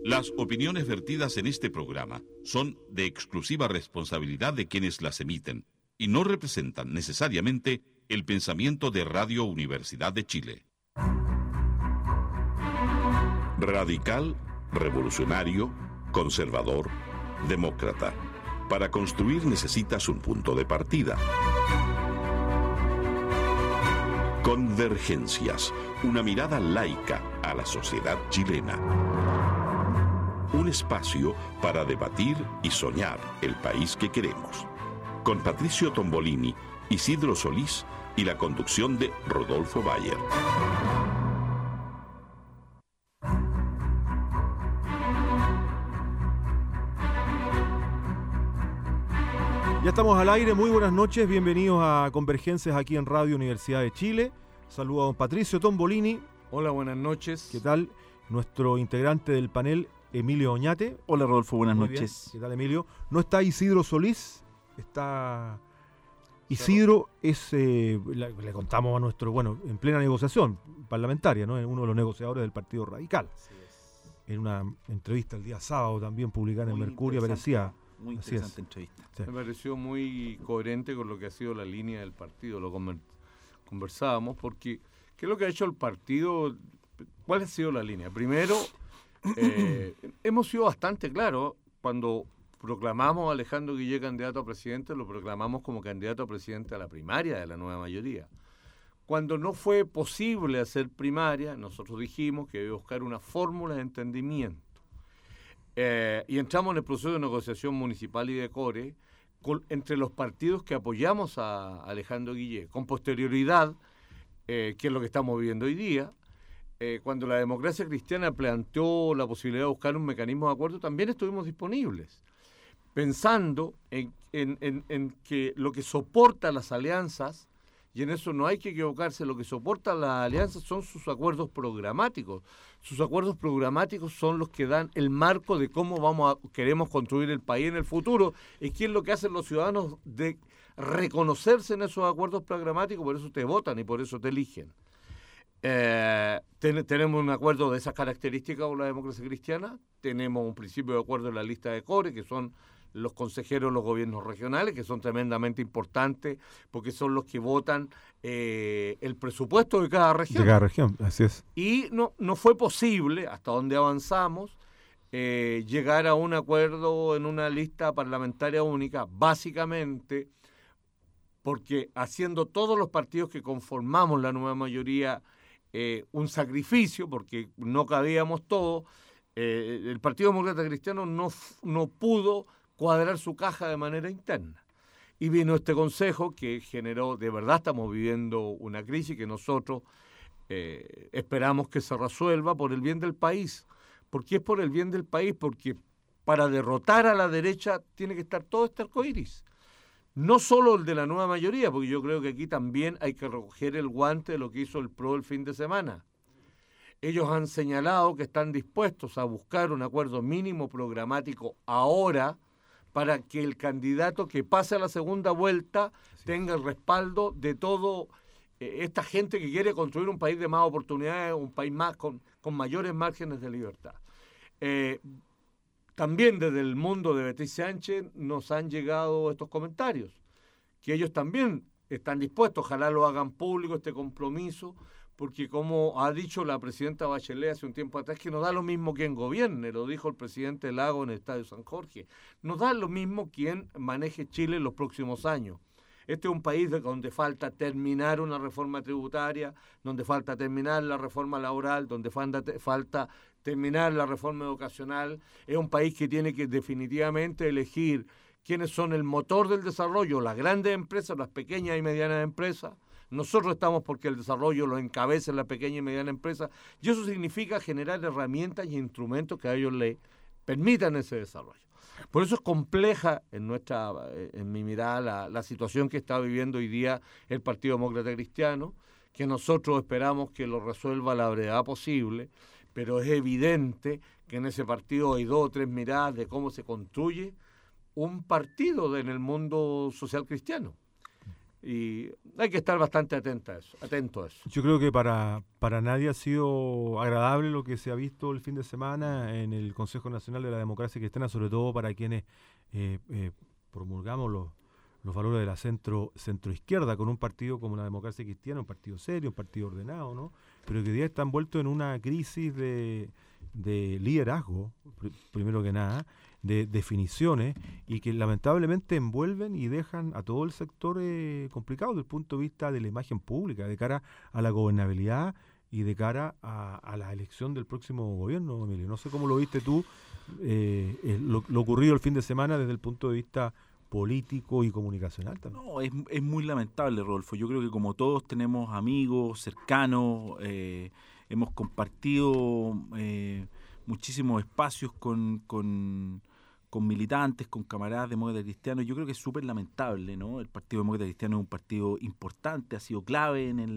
Las opiniones vertidas en este programa son de exclusiva responsabilidad de quienes las emiten y no representan necesariamente el pensamiento de Radio Universidad de Chile. Radical, revolucionario, conservador, demócrata. Para construir necesitas un punto de partida. Convergencias, una mirada laica a la sociedad chilena. Un espacio para debatir y soñar el país que queremos. Con Patricio Tombolini, Isidro Solís y la conducción de Rodolfo Bayer. Ya estamos al aire, muy buenas noches, bienvenidos a Convergencias aquí en Radio Universidad de Chile. Saludo a don Patricio Tombolini. Hola, buenas noches. ¿Qué tal? Nuestro integrante del panel, Emilio Oñate. Hola Rodolfo, buenas Muy noches. Bien. ¿Qué tal, Emilio? No está Isidro Solís, está... Isidro es, le contamos a nuestro, en plena negociación parlamentaria, ¿no? Uno de los negociadores del Partido Radical. Así es. En una entrevista el día sábado también publicada en el Mercurio aparecía... Muy interesante entrevista. Sí. Me pareció muy coherente con lo que ha sido la línea del partido. Lo conversábamos porque ¿qué es lo que ha hecho el partido? ¿Cuál ha sido la línea? Primero, hemos sido bastante claros cuando proclamamos a Alejandro Guillé candidato a presidente, lo proclamamos como candidato a presidente a la primaria de la nueva mayoría. Cuando no fue posible hacer primaria, nosotros dijimos que había que buscar una fórmula de entendimiento. Y entramos en el proceso de negociación municipal y de core entre los partidos que apoyamos a Alejandro Guillé. Con posterioridad, que es lo que estamos viviendo hoy día, cuando la democracia cristiana planteó la posibilidad de buscar un mecanismo de acuerdo, también estuvimos disponibles, pensando en que lo que soporta las alianzas, y en eso no hay que equivocarse, lo que soporta las alianzas son sus acuerdos programáticos. Sus acuerdos programáticos son los que dan el marco de cómo queremos construir el país en el futuro. Es que es lo que hacen los ciudadanos de reconocerse en esos acuerdos programáticos, por eso te votan y por eso te eligen. Tenemos un acuerdo de esas características con la democracia cristiana, tenemos un principio de acuerdo en la lista de core, que son los consejeros de los gobiernos regionales, que son tremendamente importantes, porque son los que votan el presupuesto de cada región. De cada región, así es. Y no fue posible, hasta donde avanzamos, llegar a un acuerdo en una lista parlamentaria única, básicamente porque haciendo todos los partidos que conformamos la nueva mayoría un sacrificio, porque no cabíamos todos, el Partido Demócrata Cristiano no pudo cuadrar su caja de manera interna. Y vino este consejo que generó, de verdad estamos viviendo una crisis que nosotros esperamos que se resuelva por el bien del país. ¿Por qué es por el bien del país? Porque para derrotar a la derecha tiene que estar todo este arcoíris. No solo el de la nueva mayoría, porque yo creo que aquí también hay que recoger el guante de lo que hizo el PRO el fin de semana. Ellos han señalado que están dispuestos a buscar un acuerdo mínimo programático ahora, para que el candidato que pase a la segunda vuelta tenga el respaldo de todo esta gente que quiere construir un país de más oportunidades, un país más con mayores márgenes de libertad. También desde el mundo de Beatriz Sánchez nos han llegado estos comentarios, que ellos también están dispuestos, ojalá lo hagan público este compromiso, porque como ha dicho la presidenta Bachelet hace un tiempo atrás, que nos da lo mismo quien gobierne, lo dijo el presidente Lago en el Estadio San Jorge, nos da lo mismo quien maneje Chile en los próximos años. Este es un país donde falta terminar una reforma tributaria, donde falta terminar la reforma laboral, donde falta terminar la reforma educacional. Es un país que tiene que definitivamente elegir quiénes son el motor del desarrollo, las grandes empresas, las pequeñas y medianas empresas. Nosotros estamos porque el desarrollo lo encabece la pequeña y mediana empresa, y eso significa generar herramientas y instrumentos que a ellos les permitan ese desarrollo. Por eso es compleja en mi mirada la situación que está viviendo hoy día el Partido Demócrata Cristiano, que nosotros esperamos que lo resuelva a la brevedad posible, pero es evidente que en ese partido hay 2 o 3 miradas de cómo se construye un partido en el mundo social cristiano. Y hay que estar bastante atento a eso. Yo creo que para nadie ha sido agradable lo que se ha visto el fin de semana en el Consejo Nacional de la Democracia Cristiana, sobre todo para quienes promulgamos los valores de la centroizquierda, con un partido como la Democracia Cristiana, un partido serio, un partido ordenado, ¿no? Pero que hoy día está envuelto en una crisis de liderazgo, primero que nada, de definiciones, y que lamentablemente envuelven y dejan a todo el sector complicado desde el punto de vista de la imagen pública, de cara a la gobernabilidad y de cara a la elección del próximo gobierno, Emilio. No sé cómo lo viste tú, lo ocurrido el fin de semana desde el punto de vista político y comunicacional también. No, es muy lamentable, Rodolfo. Yo creo que como todos tenemos amigos cercanos, hemos compartido muchísimos espacios con militantes, con camaradas demócratas cristianos. Yo creo que es súper lamentable, ¿no? El Partido Demócrata Cristiano es un partido importante, ha sido clave en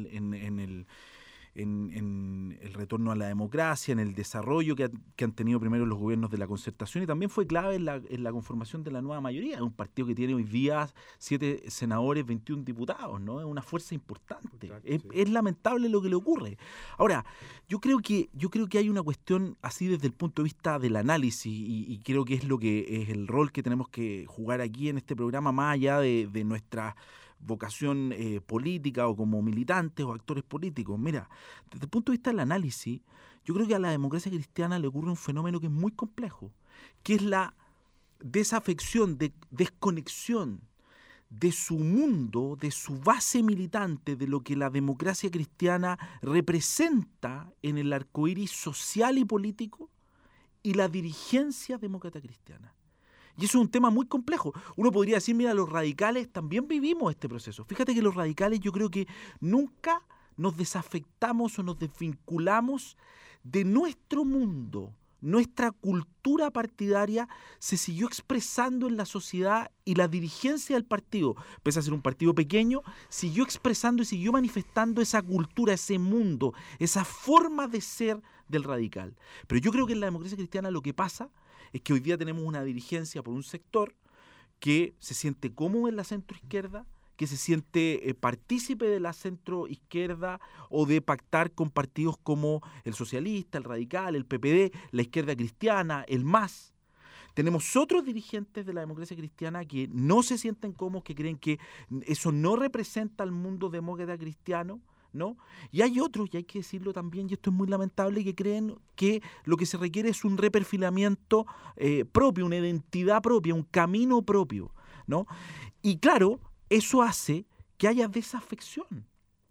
el retorno a la democracia, en el desarrollo que han tenido primero los gobiernos de la concertación, y también fue clave en la conformación de la nueva mayoría. Es un partido que tiene hoy día 7 senadores, 21 diputados, ¿no? Es una fuerza importante. Es lamentable lo que le ocurre. Ahora, yo creo que hay una cuestión así desde el punto de vista del análisis, y creo que es lo que es el rol que tenemos que jugar aquí en este programa, más allá de nuestra vocación política o como militantes o actores políticos. Mira, desde el punto de vista del análisis, yo creo que a la democracia cristiana le ocurre un fenómeno que es muy complejo, que es la desafección, desconexión de su mundo, de su base militante, de lo que la democracia cristiana representa en el arcoíris social y político, y la dirigencia demócrata cristiana. Y eso es un tema muy complejo. Uno podría decir, mira, los radicales también vivimos este proceso. Fíjate que los radicales, yo creo que nunca nos desafectamos o nos desvinculamos de nuestro mundo. Nuestra cultura partidaria se siguió expresando en la sociedad, y la dirigencia del partido, pese a ser un partido pequeño, siguió expresando y siguió manifestando esa cultura, ese mundo, esa forma de ser del radical. Pero yo creo que en la democracia cristiana lo que pasa es que hoy día tenemos una dirigencia por un sector que se siente cómodo en la centroizquierda, que se siente partícipe de la centroizquierda o de pactar con partidos como el socialista, el radical, el PPD, la izquierda cristiana, el MAS. Tenemos otros dirigentes de la democracia cristiana que no se sienten cómodos, que creen que eso no representa al mundo demócrata cristiano, ¿no? Y hay otros, y hay que decirlo también, y esto es muy lamentable, que creen que lo que se requiere es un reperfilamiento propio, una identidad propia, un camino propio, ¿no? Y claro, eso hace que haya desafección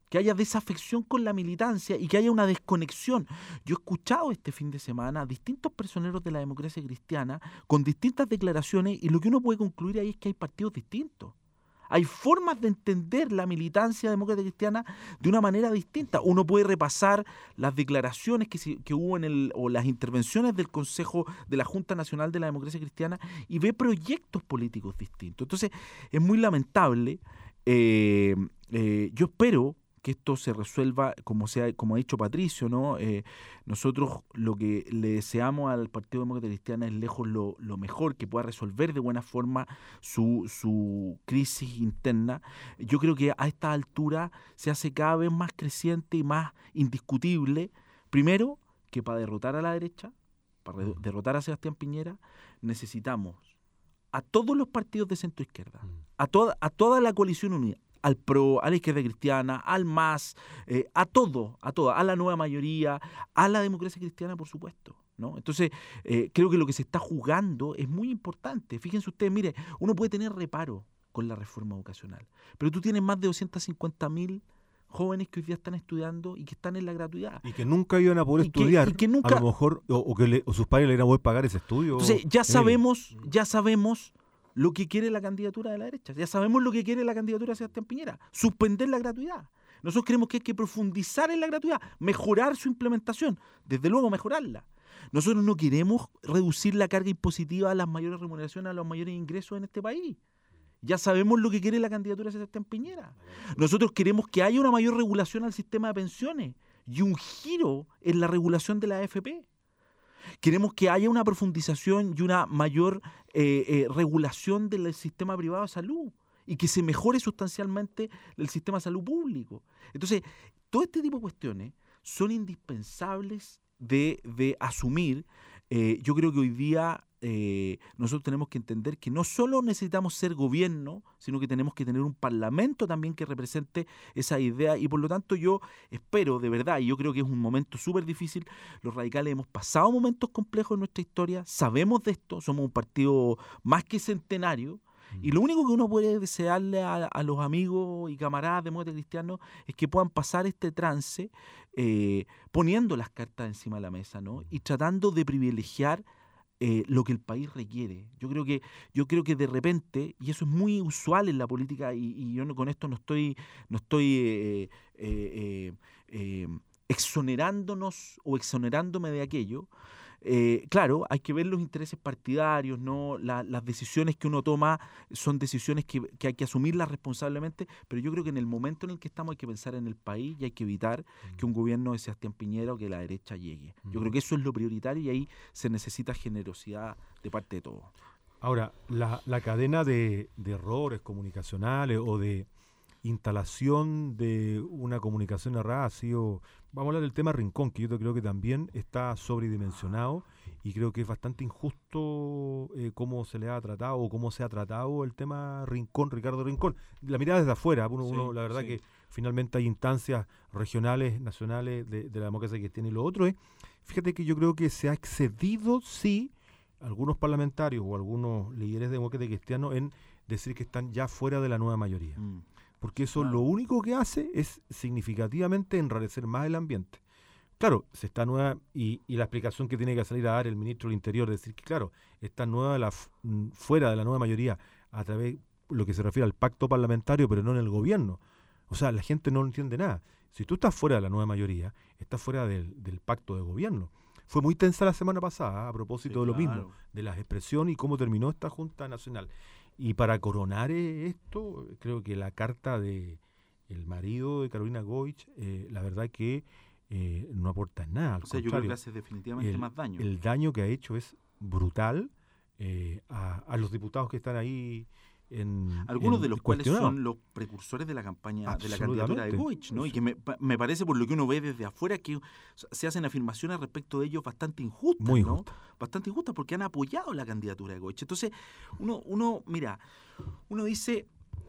con la militancia y que haya una desconexión. Yo he escuchado este fin de semana a distintos personeros de la democracia cristiana con distintas declaraciones, y lo que uno puede concluir ahí es que hay partidos distintos. Hay formas de entender la militancia demócrata cristiana de una manera distinta. Uno puede repasar las declaraciones que hubo o las intervenciones del Consejo de la Junta Nacional de la Democracia Cristiana y ve proyectos políticos distintos. Entonces, es muy lamentable. Yo espero que esto se resuelva como ha dicho Patricio, ¿no? Nosotros lo que le deseamos al Partido Demócrata Cristiano es lejos lo mejor, que pueda resolver de buena forma su crisis interna. Yo creo que a esta altura se hace cada vez más creciente y más indiscutible, primero, que para derrotar a la derecha, para derrotar a Sebastián Piñera, necesitamos a todos los partidos de centroizquierda, a toda la coalición unida, al PRO, a la izquierda cristiana, al MAS, a la nueva mayoría, a la democracia cristiana, por supuesto, ¿no? Entonces, creo que lo que se está jugando es muy importante. Fíjense ustedes, mire, uno puede tener reparo con la reforma educacional, pero tú tienes más de 250.000 jóvenes que hoy día están estudiando y que están en la gratuidad. Y que nunca iban a poder estudiar, a lo mejor, o sus padres le iban a poder pagar ese estudio. Entonces, ya sabemos lo que quiere la candidatura de la derecha. Ya sabemos lo que quiere la candidatura de Sebastián Piñera. Suspender la gratuidad. Nosotros creemos que hay que profundizar en la gratuidad, mejorar su implementación, desde luego mejorarla. Nosotros no queremos reducir la carga impositiva a las mayores remuneraciones, a los mayores ingresos en este país. Ya sabemos lo que quiere la candidatura de Sebastián Piñera. Nosotros queremos que haya una mayor regulación al sistema de pensiones y un giro en la regulación de la AFP. Queremos que haya una profundización y una mayor regulación del sistema privado de salud y que se mejore sustancialmente el sistema de salud público. Entonces, todo este tipo de cuestiones son indispensables de asumir. Yo creo que hoy día nosotros tenemos que entender que no solo necesitamos ser gobierno, sino que tenemos que tener un parlamento también que represente esa idea, y por lo tanto yo espero de verdad, y yo creo que es un momento súper difícil. Los radicales hemos pasado momentos complejos en nuestra historia, sabemos de esto, somos un partido más que centenario, y lo único que uno puede desearle a los amigos y camaradas demócratas cristianos es que puedan pasar este trance poniendo las cartas encima de la mesa, ¿no? Y tratando de privilegiar lo que el país requiere. Yo creo que de repente, y eso es muy usual en la política, y yo con esto no estoy exonerándonos o exonerándome de aquello. Claro, hay que ver los intereses partidarios, ¿no? Las decisiones que uno toma son decisiones que hay que asumirlas responsablemente, pero yo creo que en el momento en el que estamos hay que pensar en el país y hay que evitar que un gobierno de Sebastián Piñera o que la derecha llegue. Yo creo que eso es lo prioritario y ahí se necesita generosidad de parte de todos. Ahora, la cadena de errores comunicacionales o de instalación de una comunicación errada ha sido, vamos a hablar del tema Rincón, que yo creo que también está sobredimensionado y creo que es bastante injusto cómo se le ha tratado o cómo se ha tratado el tema Rincón, Ricardo Rincón. La mirada desde afuera, uno la verdad que finalmente hay instancias regionales, nacionales de la democracia cristiana, y lo otro es, fíjate que yo creo que se ha excedido, sí, algunos parlamentarios o algunos líderes demócratas cristianos en decir que están ya fuera de la nueva mayoría. Porque eso lo único que hace es significativamente enrarecer más el ambiente. Claro, se está nueva, y la explicación que tiene que salir a dar el ministro del Interior, decir que claro, está nueva fuera de la nueva mayoría a través de lo que se refiere al pacto parlamentario, pero no en el gobierno. O sea, la gente no entiende nada. Si tú estás fuera de la nueva mayoría, estás fuera del pacto de gobierno. Fue muy tensa la semana pasada a propósito de lo mismo, de las expresiones y cómo terminó esta Junta Nacional. Y para coronar esto, creo que la carta de el marido de Carolina Goich, la verdad que no aporta nada. Al contrario, yo creo que hace definitivamente más daño. El daño que ha hecho es brutal a los diputados que están ahí. Algunos de los cuales son los precursores de la campaña de la candidatura de Goich, ¿no? Y que me parece, por lo que uno ve desde afuera, que se hacen afirmaciones respecto de ellos bastante injustas, muy ¿no? injusta. Bastante injustas porque han apoyado la candidatura de Goich. Entonces, uno dice,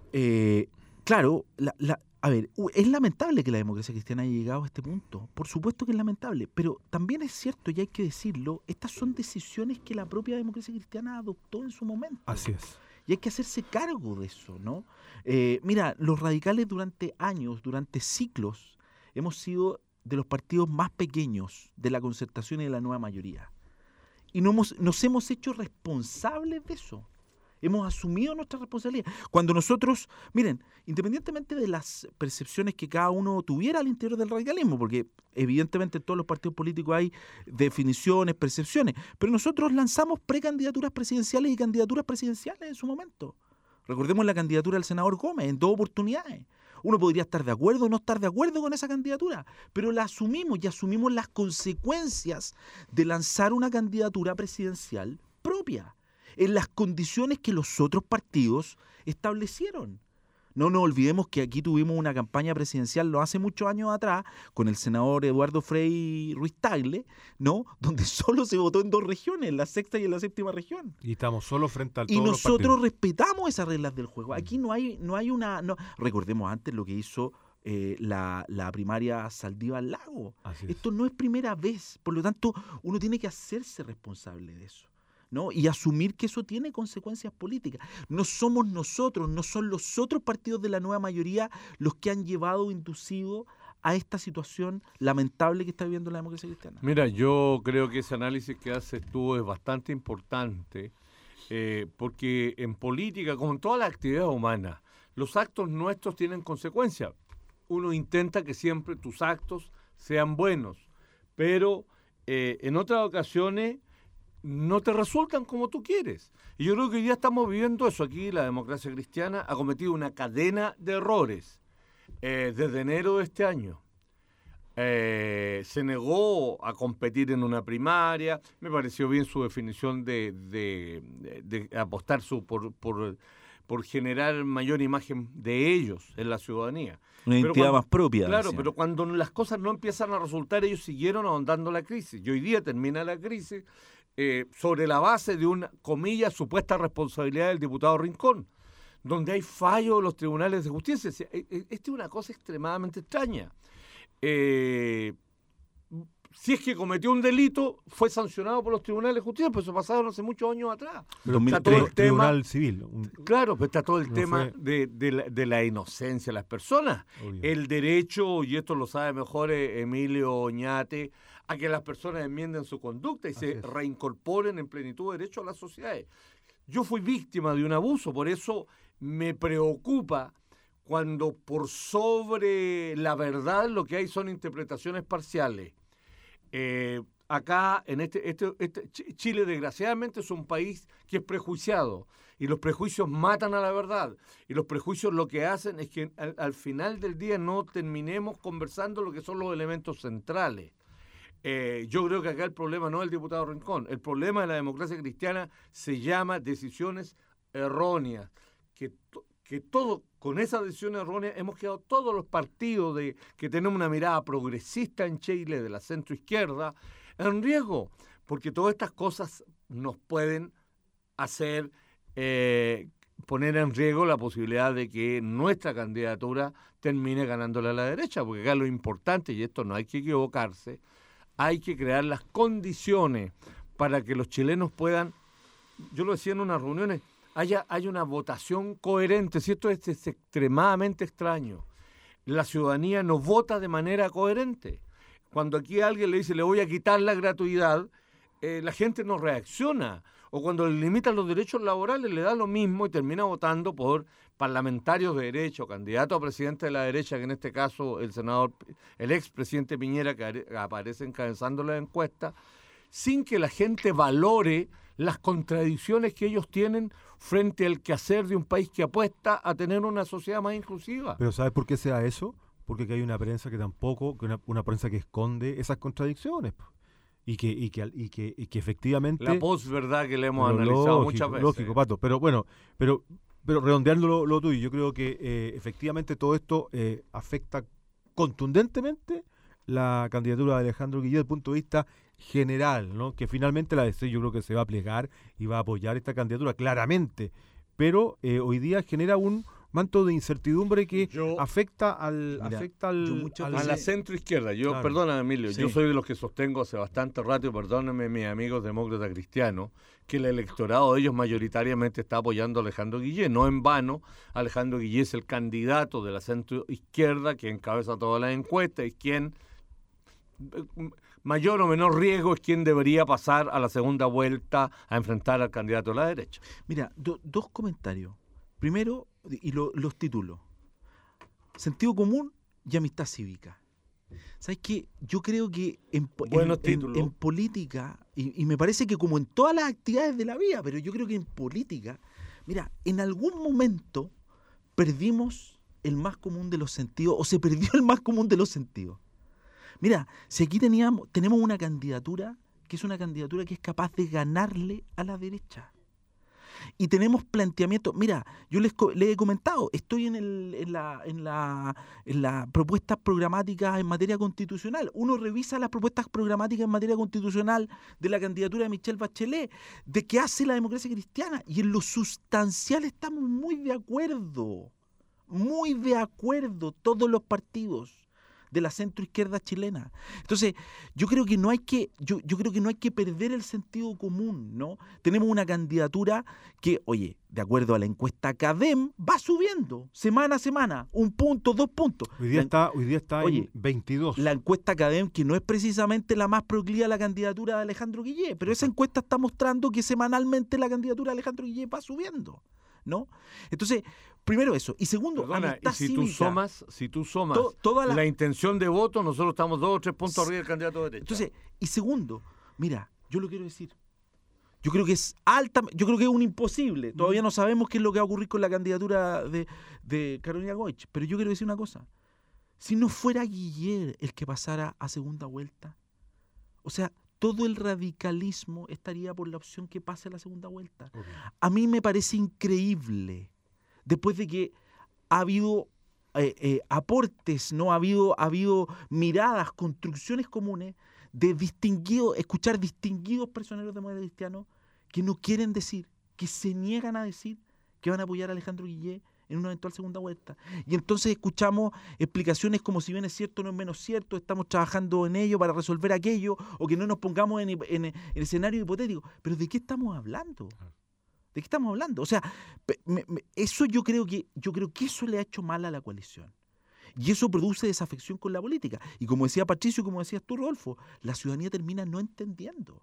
claro, a ver, es lamentable que la democracia cristiana haya llegado a este punto. Por supuesto que es lamentable, pero también es cierto, y hay que decirlo, estas son decisiones que la propia democracia cristiana adoptó en su momento. Así es. Y hay que hacerse cargo de eso, ¿no? Mira, los radicales durante años, durante siglos, hemos sido de los partidos más pequeños de la concertación y de la nueva mayoría. Y nos hemos hecho responsables de eso. Hemos asumido nuestra responsabilidad. Cuando nosotros, miren, independientemente de las percepciones que cada uno tuviera al interior del radicalismo, porque evidentemente en todos los partidos políticos hay definiciones, percepciones, pero nosotros lanzamos precandidaturas presidenciales y candidaturas presidenciales en su momento. Recordemos la candidatura del senador Gómez en 2 oportunidades. Uno podría estar de acuerdo o no estar de acuerdo con esa candidatura, pero la asumimos y asumimos las consecuencias de lanzar una candidatura presidencial propia, en las condiciones que los otros partidos establecieron. No nos olvidemos que aquí tuvimos una campaña presidencial no hace muchos años atrás con el senador Eduardo Frei Ruiz Tagle, ¿no? Donde solo se votó en 2 regiones, en la 6ª y en la 7ª región. Y estamos solo frente a todos y los partidos. nosotros respetamos esas reglas del juego. Aquí no hay una... No. Recordemos antes lo que hizo la primaria Saldívar Lago. Esto no es primera vez, por lo tanto uno tiene que hacerse responsable de eso, ¿no? Y asumir que eso tiene consecuencias políticas. No somos nosotros, no son los otros partidos de la nueva mayoría los que han llevado o inducido a esta situación lamentable que está viviendo la democracia cristiana. Mira, yo creo que ese análisis que haces tú es bastante importante, porque en política, como en todas las actividades humanas, los actos nuestros tienen consecuencias. Uno intenta que siempre tus actos sean buenos, pero en otras ocasiones no te resultan como tú quieres. Y yo creo que hoy día estamos viviendo eso. Aquí la democracia cristiana ha cometido una cadena de errores desde enero de este año. Se negó a competir en una primaria. Me pareció bien su definición de apostar por generar mayor imagen de ellos en la ciudadanía. Una identidad más propia. Claro, decía. pero cuando las cosas no empiezan a resultar, ellos siguieron ahondando la crisis. Y hoy día termina la crisis sobre la base de una, comillas, supuesta responsabilidad del diputado Rincón, donde hay fallos de los tribunales de justicia. Esta es una cosa extremadamente extraña. Si es que cometió un delito, fue sancionado por los tribunales de justicia, pues eso pasaron hace muchos años atrás. Pero Está todo el tribunal civil. Claro, pero está todo el No tema fue- de la inocencia de las personas. Obvio. El derecho, y esto lo sabe mejor Emilio Oñate, a que las personas enmienden su conducta y Así se es. reincorporen en plenitud de derecho a las sociedades. Yo fui víctima de un abuso, por eso me preocupa cuando por sobre la verdad lo que hay son interpretaciones parciales. Acá, en Chile, desgraciadamente, es un país que es prejuiciado y los prejuicios matan a la verdad. Y los prejuicios lo que hacen es que al final del día no terminemos conversando lo que son los elementos centrales. Yo creo que acá el problema no es el diputado Rincón. El problema de la democracia cristiana se llama decisiones erróneas. Que todo, con esas decisiones erróneas, hemos quedado todos los partidos que tenemos una mirada progresista en Chile, de la centroizquierda, en riesgo, porque todas estas cosas nos pueden hacer poner en riesgo la posibilidad de que nuestra candidatura termine ganándole a la derecha, porque acá lo importante, y esto no hay que equivocarse, hay que crear las condiciones para que los chilenos puedan, yo lo decía en unas reuniones, haya una votación coherente. Si esto es extremadamente extraño, la ciudadanía no vota de manera coherente. Cuando aquí alguien le dice le voy a quitar la gratuidad, la gente no reacciona. O cuando le limitan los derechos laborales le da lo mismo y termina votando por parlamentarios de derecha o candidato a presidente de la derecha, que en este caso el expresidente Piñera, que aparece encabezando la encuesta, sin que la gente valore las contradicciones que ellos tienen frente al quehacer de un país que apuesta a tener una sociedad más inclusiva. Pero ¿sabes por qué se da eso? Porque que hay una prensa que tampoco, una prensa que esconde esas contradicciones. Y que efectivamente... La posverdad que le hemos Pero analizado muchas veces. Lógico, Pato. Pero bueno, pero redondeando lo tuyo, yo creo que efectivamente todo esto afecta contundentemente la candidatura de Alejandro Guillé desde el punto de vista general, ¿no? Que finalmente la DC yo creo que se va a plegar y va a apoyar esta candidatura claramente, pero hoy día genera un manto de incertidumbre que afecta a la centroizquierda. Claro. Perdona, Emilio, Sí. yo soy de los que sostengo hace bastante rato, y perdónenme mis amigos demócratas cristianos, que el electorado de ellos mayoritariamente está apoyando a Alejandro Guillé. No en vano, Alejandro Guillé es el candidato de la centroizquierda que encabeza todas las encuestas y quien, mayor o menor riesgo, es quien debería pasar a la segunda vuelta a enfrentar al candidato de la derecha. Mira, dos comentarios. Primero, y los títulos. Sentido común y amistad cívica. ¿Sabes qué? Yo creo que en política, y me parece que como en todas las actividades de la vida, pero yo creo que en política, mira, en algún momento perdimos el más común de los sentidos, o se perdió el más común de los sentidos. Mira, si aquí tenemos una candidatura que es capaz de ganarle a la derecha. Y tenemos planteamientos. Mira, yo les he comentado, estoy en las propuestas programáticas en materia constitucional. Uno revisa las propuestas programáticas en materia constitucional de la candidatura de Michelle Bachelet, de qué hace la democracia cristiana, y en lo sustancial estamos muy de acuerdo todos los partidos de la centroizquierda chilena. Entonces, yo creo que no hay que perder el sentido común, ¿no? Tenemos una candidatura que, oye, de acuerdo a la encuesta CADEM, va subiendo semana a semana, 1 punto, 2 puntos. Hoy día está en 22. La encuesta CADEM, que no es precisamente la más proclive a la candidatura de Alejandro Guillé, pero esa encuesta está mostrando que semanalmente la candidatura de Alejandro Guillé va subiendo, ¿no? Entonces, primero eso. Y segundo, perdona, amistad y si cívica. tú somas la intención de voto, nosotros estamos 2 o 3 puntos arriba del candidato de derecha. Entonces, y segundo, mira, yo lo quiero decir. Yo creo que es un imposible. Todavía no sabemos qué es lo que va a ocurrir con la candidatura de Carolina Goich. Pero yo quiero decir una cosa. Si no fuera Guillermo el que pasara a segunda vuelta, o sea, todo el radicalismo estaría por la opción que pase a la segunda vuelta. A mí me parece increíble después de que ha habido aportes, ¿no? Ha habido miradas, construcciones comunes de escuchar distinguidos personeros democratas que no quieren decir, que se niegan a decir que van a apoyar a Alejandro Guillé en una eventual segunda vuelta. Y entonces escuchamos explicaciones como si bien es cierto, no es menos cierto, estamos trabajando en ello para resolver aquello, o que no nos pongamos en escenario hipotético. Pero ¿de qué estamos hablando? ¿De qué estamos hablando? O sea, eso yo creo que eso le ha hecho mal a la coalición. Y eso produce desafección con la política. Y como decía Patricio, como decías tú, Rodolfo, la ciudadanía termina no entendiendo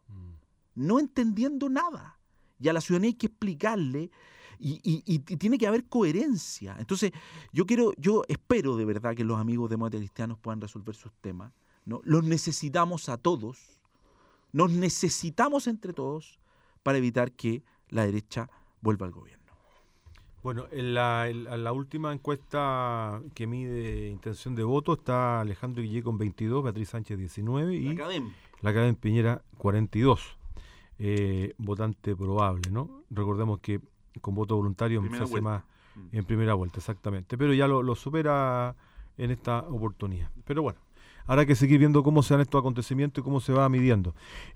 nada. Y a la ciudadanía hay que explicarle y tiene que haber coherencia. Entonces, yo espero de verdad que los amigos demócratas cristianos puedan resolver sus temas, ¿no? Los necesitamos a todos, nos necesitamos entre todos para evitar que la derecha vuelva al gobierno. Bueno, en la última encuesta que mide intención de voto está Alejandro Guillé con 22, Beatriz Sánchez 19 y la Academia Piñera 42. Votante probable, ¿no? Recordemos que con voto voluntario se hace más en primera vuelta, exactamente. Pero ya lo supera en esta oportunidad. Pero bueno, habrá que seguir viendo cómo se dan estos acontecimientos y cómo se va midiendo.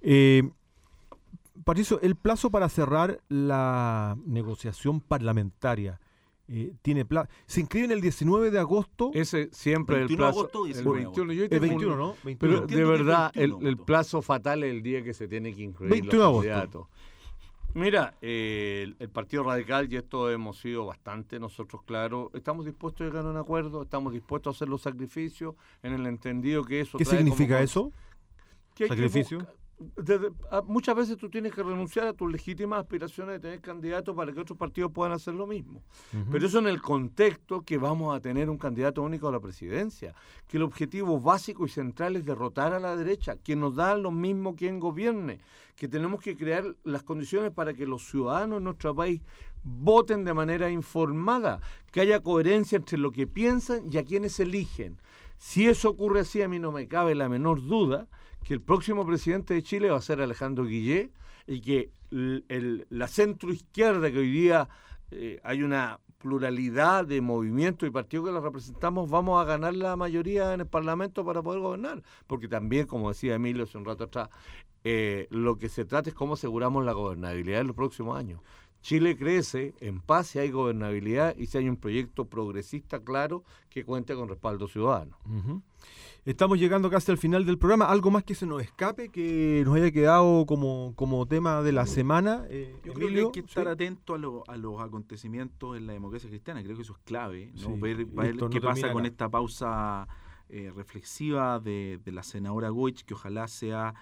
Patricio, el plazo para cerrar la negociación parlamentaria tiene plazo. Se inscriben el 19 de agosto. Ese siempre el plazo. Agosto, el 21, el 21, ¿no? 21. Pero de verdad, el plazo fatal es el día que se tiene que inscribir 21 los de candidatos. Mira, el Partido Radical, y esto hemos sido bastante nosotros claros, estamos dispuestos a llegar a un acuerdo, estamos dispuestos a hacer los sacrificios en el entendido que eso ¿Qué trae significa eso? Que ¿Sacrificio? Muchas veces tú tienes que renunciar a tus legítimas aspiraciones de tener candidatos para que otros partidos puedan hacer lo mismo. Pero eso en el contexto que vamos a tener un candidato único a la presidencia, que el objetivo básico y central es derrotar a la derecha, que nos da lo mismo quien gobierne, que tenemos que crear las condiciones para que los ciudadanos de nuestro país voten de manera informada, que haya coherencia entre lo que piensan y a quienes eligen. Si eso ocurre así, a mí no me cabe la menor duda que el próximo presidente de Chile va a ser Alejandro Guillé y que la centroizquierda, que hoy día hay una pluralidad de movimientos y partidos que los representamos, vamos a ganar la mayoría en el Parlamento para poder gobernar. Porque también, como decía Emilio hace un rato atrás, lo que se trata es cómo aseguramos la gobernabilidad en los próximos años. Chile crece en paz si hay gobernabilidad y si hay un proyecto progresista claro que cuente con respaldo ciudadano. Estamos llegando casi al final del programa. ¿Algo más que se nos escape, que nos haya quedado como tema de la semana? Yo creo que hay que estar atento a los acontecimientos en la democracia cristiana. Creo que eso es clave, ¿no? Sí, ver qué pasa con esta pausa reflexiva de la senadora Goich, que ojalá sea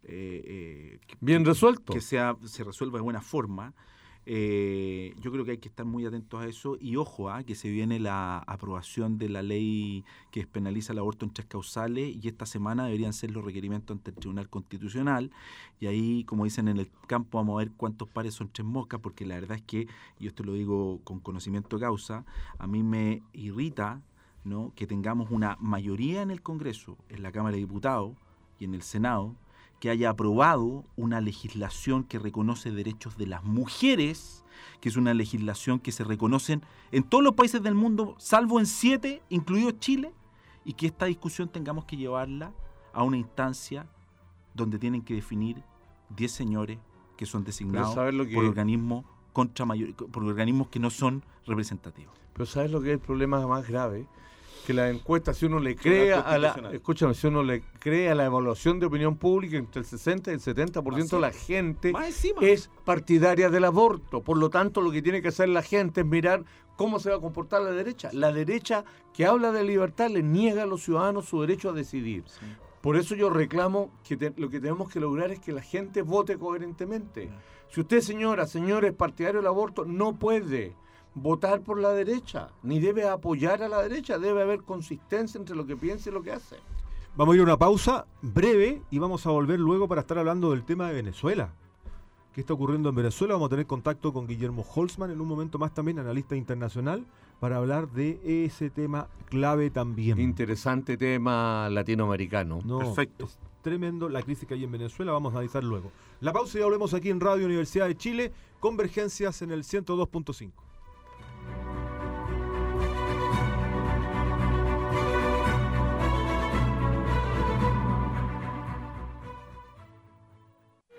bien resuelto, que se resuelva de buena forma. Yo creo que hay que estar muy atentos a eso y ojo, que se viene la aprobación de la ley que despenaliza el aborto en 3 causales y esta semana deberían ser los requerimientos ante el Tribunal Constitucional y ahí, como dicen en el campo, vamos a ver cuántos pares son 3 moscas, porque la verdad es que, y esto lo digo con conocimiento de causa, a mí me irrita, ¿no?, que tengamos una mayoría en el Congreso, en la Cámara de Diputados y en el Senado, que haya aprobado una legislación que reconoce derechos de las mujeres, que es una legislación que se reconocen en todos los países del mundo, salvo en 7, incluido Chile, y que esta discusión tengamos que llevarla a una instancia donde tienen que definir 10 señores que son designados por organismos por organismos que no son representativos. Pero ¿sabes lo que es el problema más grave? Que la encuesta, si uno le cree si uno le cree a la evaluación de opinión pública, entre el 60 y el 70% de la gente es partidaria del aborto. Por lo tanto, lo que tiene que hacer la gente es mirar cómo se va a comportar la derecha. La derecha, que habla de libertad, le niega a los ciudadanos su derecho a decidir. Sí. Por eso yo reclamo que lo que tenemos que lograr es que la gente vote coherentemente. Si usted, señora, señor, es partidario del aborto, no puede votar por la derecha, ni debe apoyar a la derecha. Debe haber consistencia entre lo que piensa y lo que hace. Vamos a ir a una pausa breve y vamos a volver luego para estar hablando del tema de Venezuela. ¿Qué está ocurriendo en Venezuela? Vamos a tener contacto con Guillermo Holzman en un momento más, también analista internacional, para hablar de ese tema clave también. Interesante tema latinoamericano. Perfecto. Es tremendo la crisis que hay en Venezuela, vamos a analizar luego. La pausa y volvemos aquí en Radio Universidad de Chile, Convergencias en el 102.5.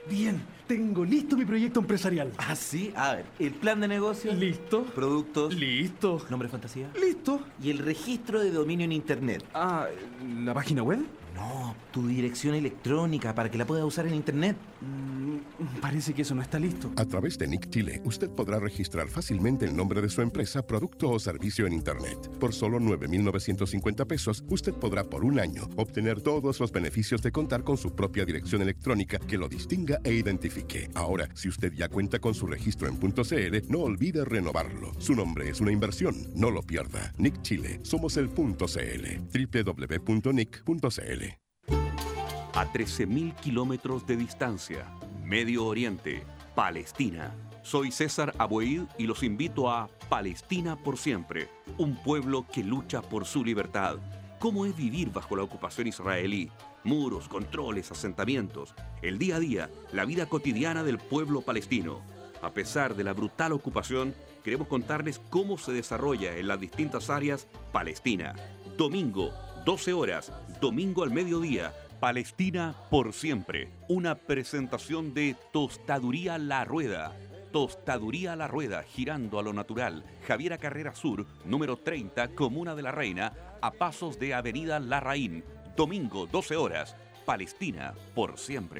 Bien, tengo listo mi proyecto empresarial. Ah, sí. A ver, el plan de negocio. ¿Listo? Productos. Listo. Nombre fantasía. ¿Listo? Y el registro de dominio en internet. Ah, ¿la página web? No, tu dirección electrónica para que la puedas usar en internet. Parece que eso no está listo. A través de Nick Chile, usted podrá registrar fácilmente el nombre de su empresa, producto o servicio en internet. Por solo 9.950 pesos, usted podrá por un año obtener todos los beneficios de contar con su propia dirección electrónica que lo distinga e identifique. Ahora, si usted ya cuenta con su registro en .cl, no olvide renovarlo. Su nombre es una inversión, no lo pierda. Nick Chile, somos el .cl. www.nick.cl. A 13.000 kilómetros de distancia, Medio Oriente, Palestina. Soy César Aboid y los invito a Palestina por siempre, un pueblo que lucha por su libertad. ¿Cómo es vivir bajo la ocupación israelí? Muros, controles, asentamientos, el día a día, la vida cotidiana del pueblo palestino. A pesar de la brutal ocupación, queremos contarles cómo se desarrolla en las distintas áreas Palestina. Domingo, 12 horas, domingo al mediodía, Palestina por siempre. Una presentación de Tostaduría La Rueda. Tostaduría La Rueda, girando a lo natural. Javiera Carrera Sur, número 30, Comuna de la Reina, a pasos de Avenida Larraín. Domingo, 12 horas, Palestina por siempre.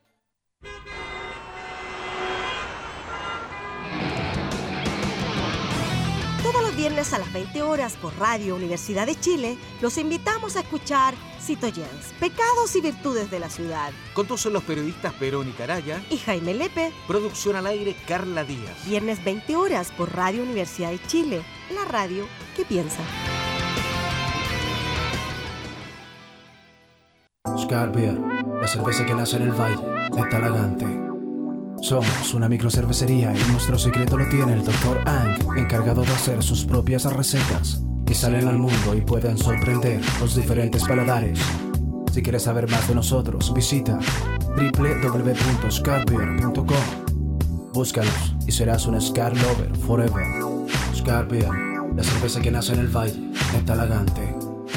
Todos los viernes a las 20 horas por Radio Universidad de Chile, los invitamos a escuchar Citoyens, Pecados y Virtudes de la Ciudad. Conducen los periodistas Verónica Araya y Jaime Lepe. Producción al aire Carla Díaz. Viernes 20 horas por Radio Universidad de Chile, la radio que piensa. Scar Beer, la cerveza que nace en el valle, es Talagante. Somos una microcervecería y nuestro secreto lo tiene el Dr. Ang, encargado de hacer sus propias recetas que salen al mundo y pueden sorprender los diferentes paladares. Si quieres saber más de nosotros, visita www.scarbeer.com. Búscanos y serás un Scar Lover forever. Scar Beer, la cerveza que nace en el valle, en Talagante.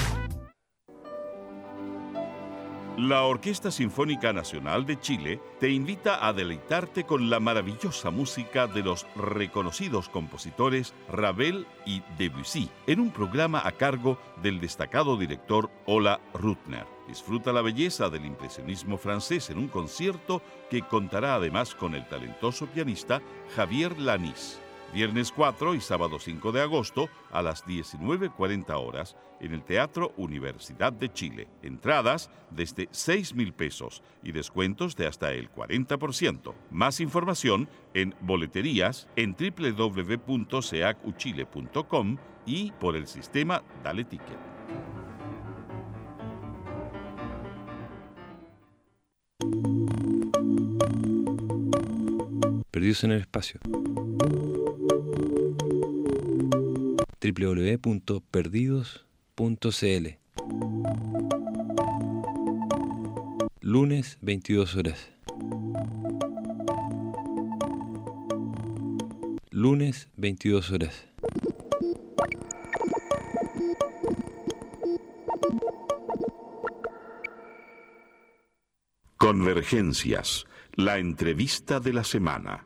La Orquesta Sinfónica Nacional de Chile te invita a deleitarte con la maravillosa música de los reconocidos compositores Ravel y Debussy en un programa a cargo del destacado director Ola Rutner. Disfruta la belleza del impresionismo francés en un concierto que contará además con el talentoso pianista Javier Lanís. Viernes 4 y sábado 5 de agosto a las 19:40 horas en el Teatro Universidad de Chile. Entradas desde 6.000 pesos y descuentos de hasta el 40%. Más información en boleterías en www.seacuchile.com y por el sistema Dale Ticket. Perdidos en el espacio. www.perdidos.cl. Lunes 22 horas. Lunes 22 horas. Convergencias, la entrevista de la semana.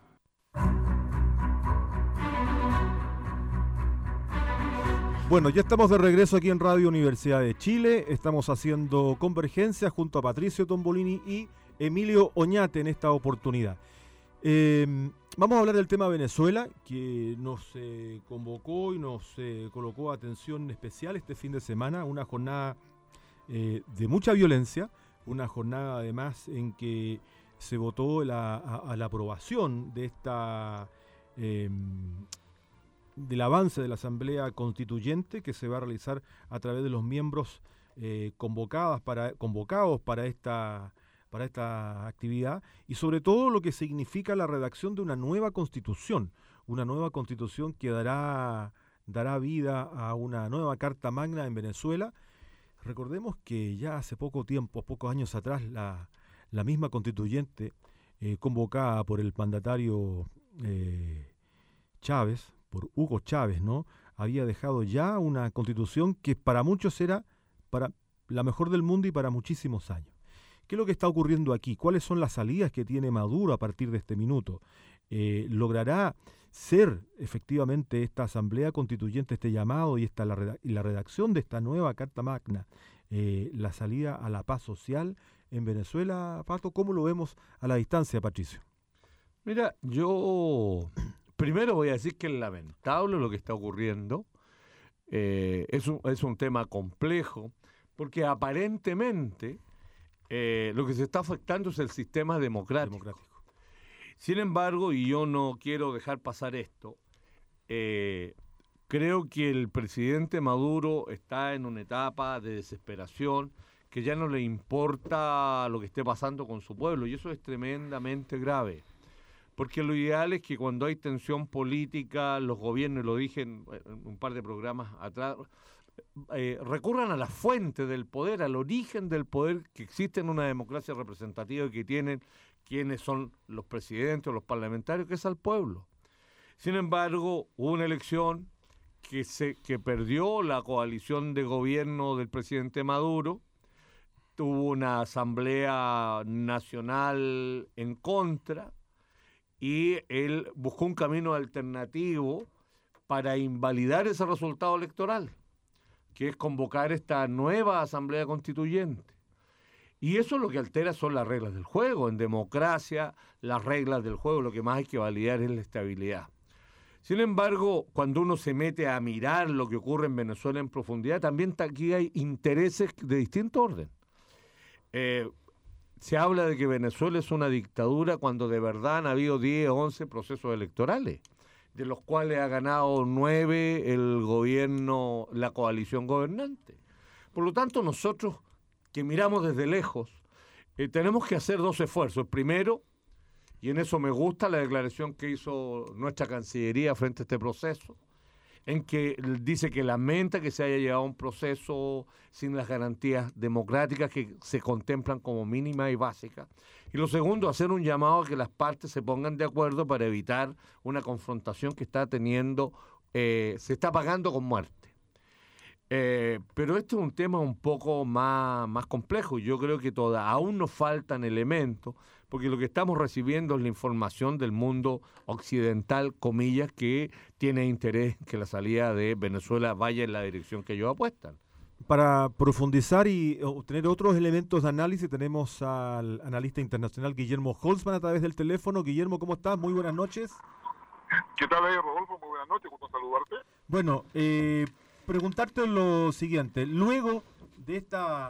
Bueno, ya estamos de regreso aquí en Radio Universidad de Chile. Estamos haciendo Convergencia junto a Patricio Tombolini y Emilio Oñate en esta oportunidad. Vamos a hablar del tema Venezuela, que nos convocó y nos colocó atención especial este fin de semana. Una jornada de mucha violencia, una jornada además en que se votó a la aprobación de esta... del avance de la Asamblea Constituyente que se va a realizar a través de los miembros convocados para esta actividad, y sobre todo lo que significa la redacción de una nueva constitución que dará vida a una nueva Carta Magna en Venezuela. Recordemos que ya hace pocos años atrás, la misma constituyente convocada por el mandatario Chávez, por Hugo Chávez, ¿no?, había dejado ya una constitución que para muchos era para la mejor del mundo y para muchísimos años. ¿Qué es lo que está ocurriendo aquí? ¿Cuáles son las salidas que tiene Maduro a partir de este minuto? ¿Logrará ser efectivamente esta asamblea constituyente, este llamado y la redacción de esta nueva Carta Magna, la salida a la paz social en Venezuela, Pato? ¿Cómo lo vemos a la distancia, Patricio? Mira, yo primero voy a decir que es lamentable lo que está ocurriendo. Es un tema complejo, porque aparentemente lo que se está afectando es el sistema democrático. Sin embargo, y yo no quiero dejar pasar esto, creo que el presidente Maduro está en una etapa de desesperación, que ya no le importa lo que esté pasando con su pueblo, y eso es tremendamente grave. Porque lo ideal es que cuando hay tensión política, los gobiernos, lo dije en un par de programas atrás, recurran a la fuente del poder, al origen del poder que existe en una democracia representativa y que tienen quienes son los presidentes o los parlamentarios, que es al pueblo. Sin embargo, hubo una elección que perdió la coalición de gobierno del presidente Maduro, tuvo una asamblea nacional en contra, y él buscó un camino alternativo para invalidar ese resultado electoral, que es convocar esta nueva asamblea constituyente. Y eso lo que altera son las reglas del juego. En democracia, las reglas del juego, lo que más hay que validar es la estabilidad. Sin embargo, cuando uno se mete a mirar lo que ocurre en Venezuela en profundidad, también aquí hay intereses de distinto orden. Se habla de que Venezuela es una dictadura cuando de verdad han habido 10 o 11 procesos electorales, de los cuales ha ganado 9 el gobierno, la coalición gobernante. Por lo tanto, nosotros que miramos desde lejos, tenemos que hacer 2 esfuerzos. Primero, y en eso me gusta la declaración que hizo nuestra Cancillería frente a este proceso, en que dice que lamenta que se haya llevado a un proceso sin las garantías democráticas que se contemplan como mínimas y básicas. Y lo segundo, hacer un llamado a que las partes se pongan de acuerdo para evitar una confrontación que está teniendo, se está pagando con muerte. Pero este es un tema un poco más complejo. Yo creo que aún nos faltan elementos, porque lo que estamos recibiendo es la información del mundo occidental, comillas, que tiene interés en que la salida de Venezuela vaya en la dirección que ellos apuestan. Para profundizar y obtener otros elementos de análisis, tenemos al analista internacional Guillermo Holzman a través del teléfono. Guillermo, ¿cómo estás? Muy buenas noches. ¿Qué tal, Rodolfo? Muy buenas noches, gusto saludarte. Bueno, preguntarte lo siguiente. Luego de esta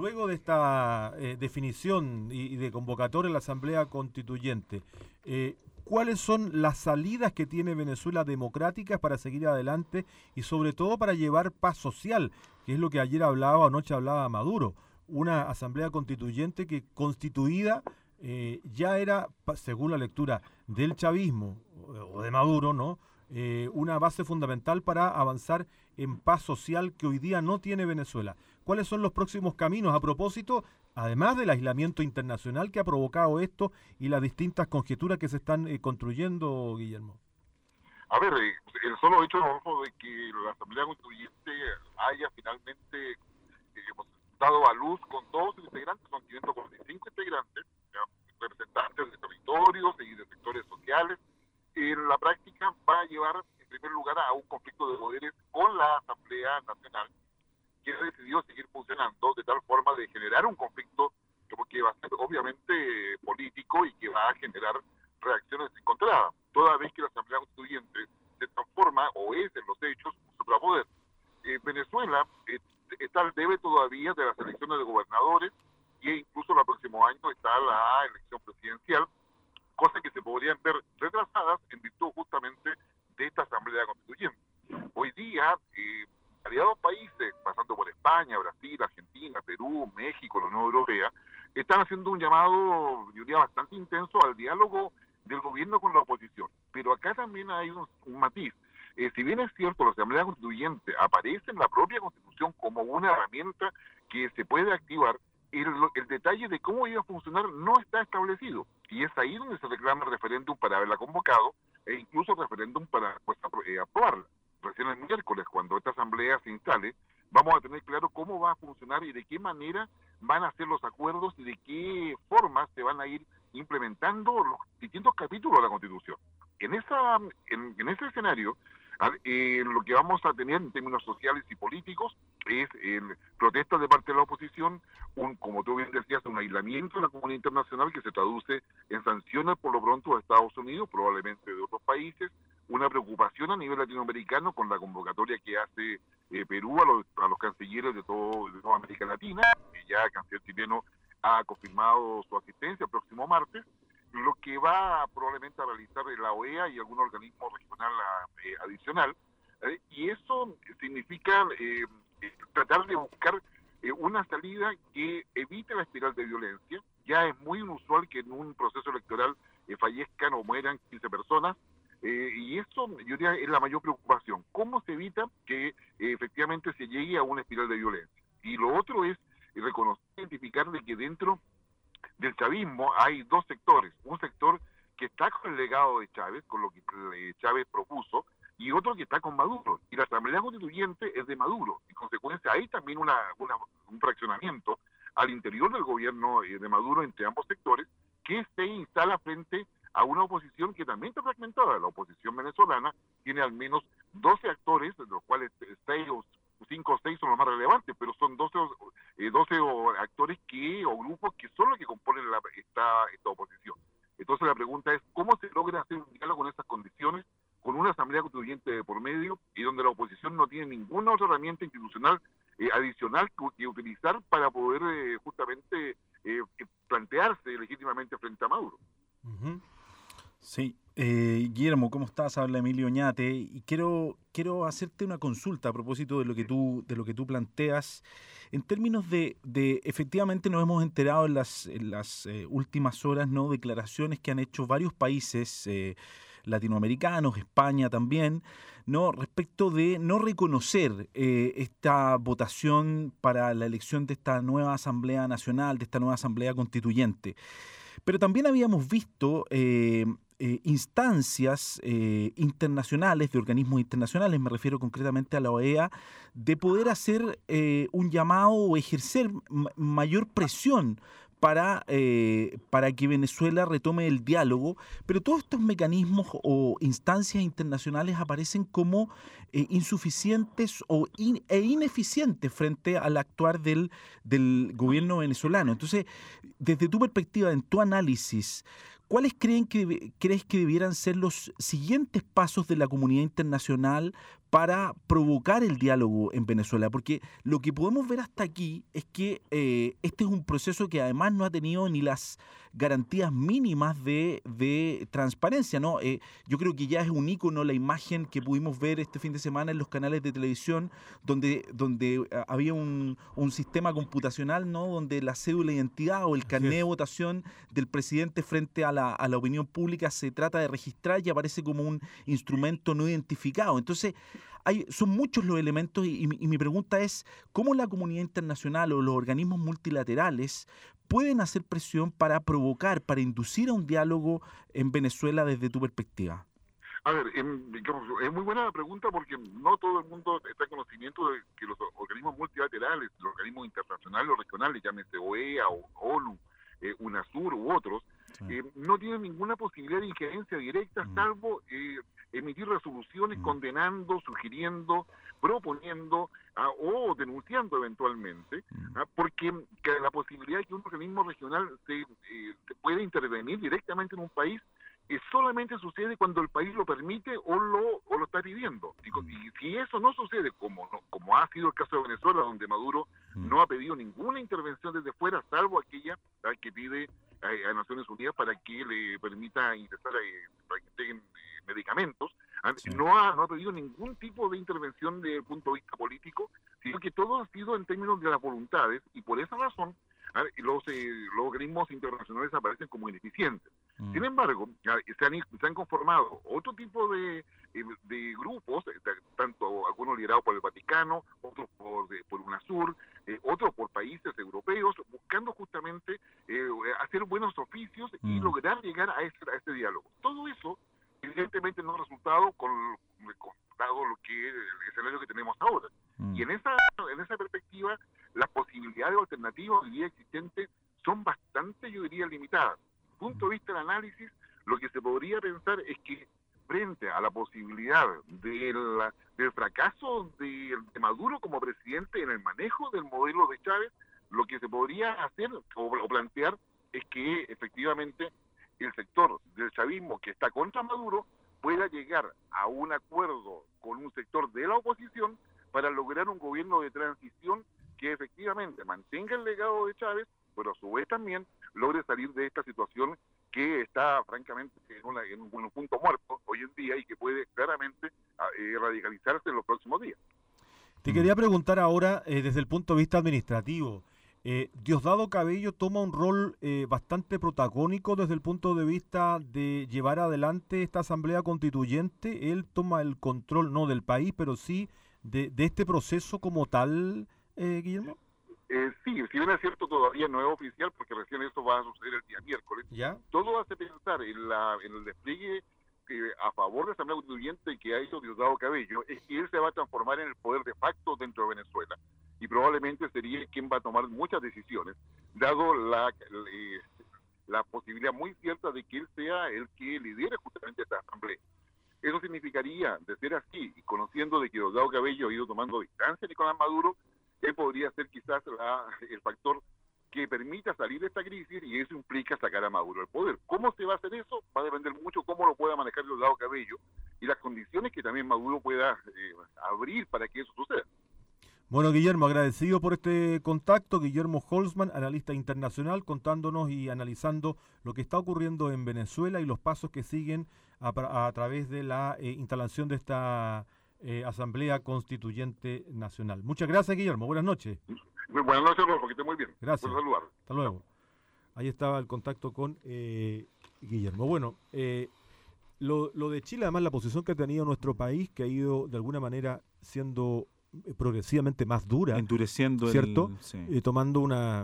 definición y de convocatoria en la Asamblea Constituyente, ¿cuáles son las salidas que tiene Venezuela democráticas para seguir adelante y sobre todo para llevar paz social, que es lo que anoche hablaba Maduro? Una Asamblea Constituyente que constituida ya era, según la lectura del chavismo o de Maduro, ¿no?, una base fundamental para avanzar en paz social que hoy día no tiene Venezuela. ¿Cuáles son los próximos caminos a propósito, además del aislamiento internacional que ha provocado esto y las distintas conjeturas que se están construyendo, Guillermo? A ver, el solo hecho, Rodolfo, de que la Asamblea Constituyente haya finalmente dado a luz con todos los integrantes, son 545 integrantes, representantes de territorios y de sectores sociales, en la práctica va a llevar en primer lugar a un conflicto de poderes con la Asamblea Nacional, que ha decidido seguir funcionando de tal forma de generar un conflicto que va a ser obviamente político y que va a generar reacciones encontradas, toda vez que la Asamblea Constituyente se transforma o es en los hechos un suprapoder. Venezuela está al debe todavía de las elecciones de gobernadores e incluso el próximo año está la elección presidencial, cosas que se podrían ver retrasadas en virtud justamente de esta Asamblea Constituyente. Hoy día, variados países, pasando por España, Brasil, Argentina, Perú, México, la Unión Europea, están haciendo un llamado, yo diría, bastante intenso al diálogo del gobierno con la oposición. Pero acá también hay un matiz. Si bien es cierto, la Asamblea Constituyente aparece en la propia Constitución como una herramienta que se puede activar, el detalle de cómo iba a funcionar no está establecido. Y es ahí donde se reclama el referéndum para haberla convocado e incluso el referéndum para aprobarla. Recién el miércoles, cuando esta asamblea se instale, vamos a tener claro cómo va a funcionar y de qué manera van a ser los acuerdos y de qué forma se van a ir implementando los distintos capítulos de la Constitución. En ese escenario, lo que vamos a tener en términos sociales y políticos es protestas de parte de la oposición, como tú bien decías, un aislamiento de la comunidad internacional que se traduce en sanciones por lo pronto de Estados Unidos, probablemente de otros países, una preocupación a nivel latinoamericano con la convocatoria que hace Perú a los cancilleres de toda América Latina, y ya el canciller chileno ha confirmado su asistencia el próximo martes, lo que va probablemente a realizar la OEA y algún organismo regional adicional, y eso significa tratar de buscar una salida que evite la espiral de violencia. Ya es muy inusual que en un proceso electoral fallezcan o mueran 15 personas, y eso yo diría es la mayor preocupación. ¿Cómo se evita que efectivamente se llegue a una espiral de violencia? Y lo otro es reconocer, identificar de que dentro del chavismo hay dos sectores, un sector que está con el legado de Chávez, con lo que Chávez propuso, y otro que está con Maduro, y la Asamblea Constituyente es de Maduro, en consecuencia hay también un fraccionamiento al interior del gobierno de Maduro entre ambos sectores, que se instala frente a una oposición que también está fragmentada. La oposición venezolana tiene al menos 12 actores, de los cuales 5 o 6 son los más relevantes, pero son 12 actores o grupos que son los que componen esta oposición. Entonces la pregunta es, ¿cómo se logra hacer un diálogo en esas condiciones, con una asamblea constituyente de por medio y donde la oposición no tiene ninguna otra herramienta institucional adicional que utilizar para poder justamente plantearse legítimamente frente a Maduro? Uh-huh. Sí, Guillermo, ¿cómo estás? Habla Emilio Oñate y quiero hacerte una consulta a propósito de lo que tú planteas en términos de efectivamente nos hemos enterado en las últimas horas, ¿no? Declaraciones que han hecho varios países latinoamericanos, España también, ¿no? Respecto de no reconocer esta votación para la elección de esta nueva Asamblea Nacional, de esta nueva Asamblea Constituyente. Pero también habíamos visto instancias internacionales, de organismos internacionales, me refiero concretamente a la OEA, de poder hacer un llamado o ejercer mayor presión para que Venezuela retome el diálogo, pero todos estos mecanismos o instancias internacionales aparecen como insuficientes e ineficientes frente al actuar del gobierno venezolano. Entonces, desde tu perspectiva, en tu análisis, ¿cuáles crees que debieran ser los siguientes pasos de la comunidad internacional para provocar el diálogo en Venezuela? Porque lo que podemos ver hasta aquí es que este es un proceso que además no ha tenido ni las garantías mínimas de transparencia, ¿no? Yo creo que ya es un ícono la imagen que pudimos ver este fin de semana en los canales de televisión, donde había un sistema computacional, ¿no? Donde la cédula de identidad o el carnet de votación del presidente frente a la opinión pública se trata de registrar y aparece como un instrumento no identificado. Entonces, son muchos los elementos y mi pregunta es, ¿cómo la comunidad internacional o los organismos multilaterales pueden hacer presión para provocar, para inducir a un diálogo en Venezuela desde tu perspectiva? A ver, es muy buena la pregunta porque no todo el mundo está en conocimiento de que los organismos multilaterales, los organismos internacionales o regionales, llámese OEA o ONU, UNASUR u otros, no tienen ninguna posibilidad de injerencia directa, salvo emitir resoluciones condenando, sugiriendo, proponiendo o denunciando eventualmente, porque la posibilidad de que un organismo regional se pueda intervenir directamente en un país solamente sucede cuando el país lo permite o lo está pidiendo. Y si eso no sucede, como ha sido el caso de Venezuela, donde Maduro no ha pedido ninguna intervención desde fuera, salvo aquella que pide a Naciones Unidas para que le permita ingresar, para que entreguen medicamentos, no ha pedido ningún tipo de intervención desde el punto de vista político, sino que todo ha sido en términos de las voluntades, y por esa razón los organismos internacionales aparecen como ineficientes. Sin embargo, se han conformado otro tipo de grupos, tanto algunos liderados por el Vaticano, otros por UNASUR, otros por países europeos, buscando justamente hacer buenos oficios y lograr llegar a este diálogo. Todo eso, evidentemente, no ha resultado dado lo que el escenario que tenemos ahora. Y en esa perspectiva, las posibilidades alternativas hoy día existentes son bastante, yo diría, limitadas. Desde el punto de vista del análisis, lo que se podría pensar es que frente a la posibilidad del fracaso de Maduro como presidente en el manejo del modelo de Chávez, lo que se podría hacer o plantear es que efectivamente el sector del chavismo que está contra Maduro pueda llegar a un acuerdo con un sector de la oposición para lograr un gobierno de transición que efectivamente mantenga el legado de Chávez, pero a su vez también logre salir de esta situación que está francamente en un punto muerto hoy en día y que puede claramente radicalizarse en los próximos días. Te quería preguntar ahora, desde el punto de vista administrativo, Diosdado Cabello toma un rol bastante protagónico desde el punto de vista de llevar adelante esta asamblea constituyente. Él toma el control, no del país, pero sí de este proceso como tal, Guillermo. Sí, si bien es cierto, todavía no es oficial, porque recién eso va a suceder el día miércoles. ¿Ya? Todo hace pensar en el despliegue a favor de la Asamblea Constituyente que ha hecho Diosdado Cabello, es que él se va a transformar en el poder de facto dentro de Venezuela. Y probablemente sería quien va a tomar muchas decisiones, dado la posibilidad muy cierta de que él sea el que lidere justamente esta Asamblea. Eso significaría, de ser así, y conociendo de que Diosdado Cabello ha ido tomando distancia de Nicolás Maduro, él podría ser quizás el factor que permita salir de esta crisis, y eso implica sacar a Maduro del poder. ¿Cómo se va a hacer eso? Va a depender mucho cómo lo pueda manejar Diosdado Cabello y las condiciones que también Maduro pueda abrir para que eso suceda. Bueno, Guillermo, agradecido por este contacto. Guillermo Holzman, analista internacional, contándonos y analizando lo que está ocurriendo en Venezuela y los pasos que siguen a través de la instalación de esta Asamblea Constituyente Nacional. Muchas gracias, Guillermo. Buenas noches. Buenas noches, Rodolfo, que esté muy bien. Gracias. Buen saludar. Hasta luego. Ahí estaba el contacto con Guillermo. Bueno, lo de Chile, además, la posición que ha tenido nuestro país, que ha ido de alguna manera siendo progresivamente más dura, endureciendo, ¿cierto? Sí. Tomando una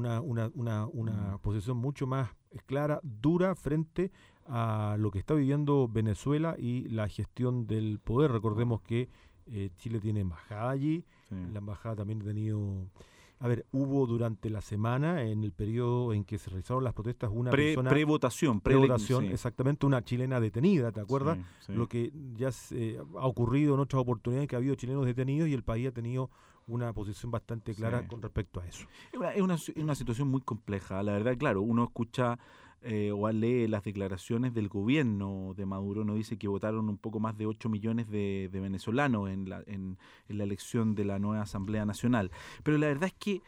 posición mucho más clara, dura frente a lo que está viviendo Venezuela y la gestión del poder. Recordemos que Chile tiene embajada allí, la embajada también ha tenido... A ver, hubo durante la semana, en el periodo en que se realizaron las protestas, una persona... Pre-votación, sí. Exactamente, una chilena detenida, ¿te acuerdas? Sí. Lo que ya ha ocurrido en otras oportunidades, que ha habido chilenos detenidos y el país ha tenido una posición bastante clara con respecto a eso. Es una situación muy compleja, la verdad, claro, uno escucha... o lee las declaraciones del gobierno de Maduro, nos dice que votaron un poco más de 8 millones de venezolanos en la elección de la nueva Asamblea Nacional. Pero la verdad es que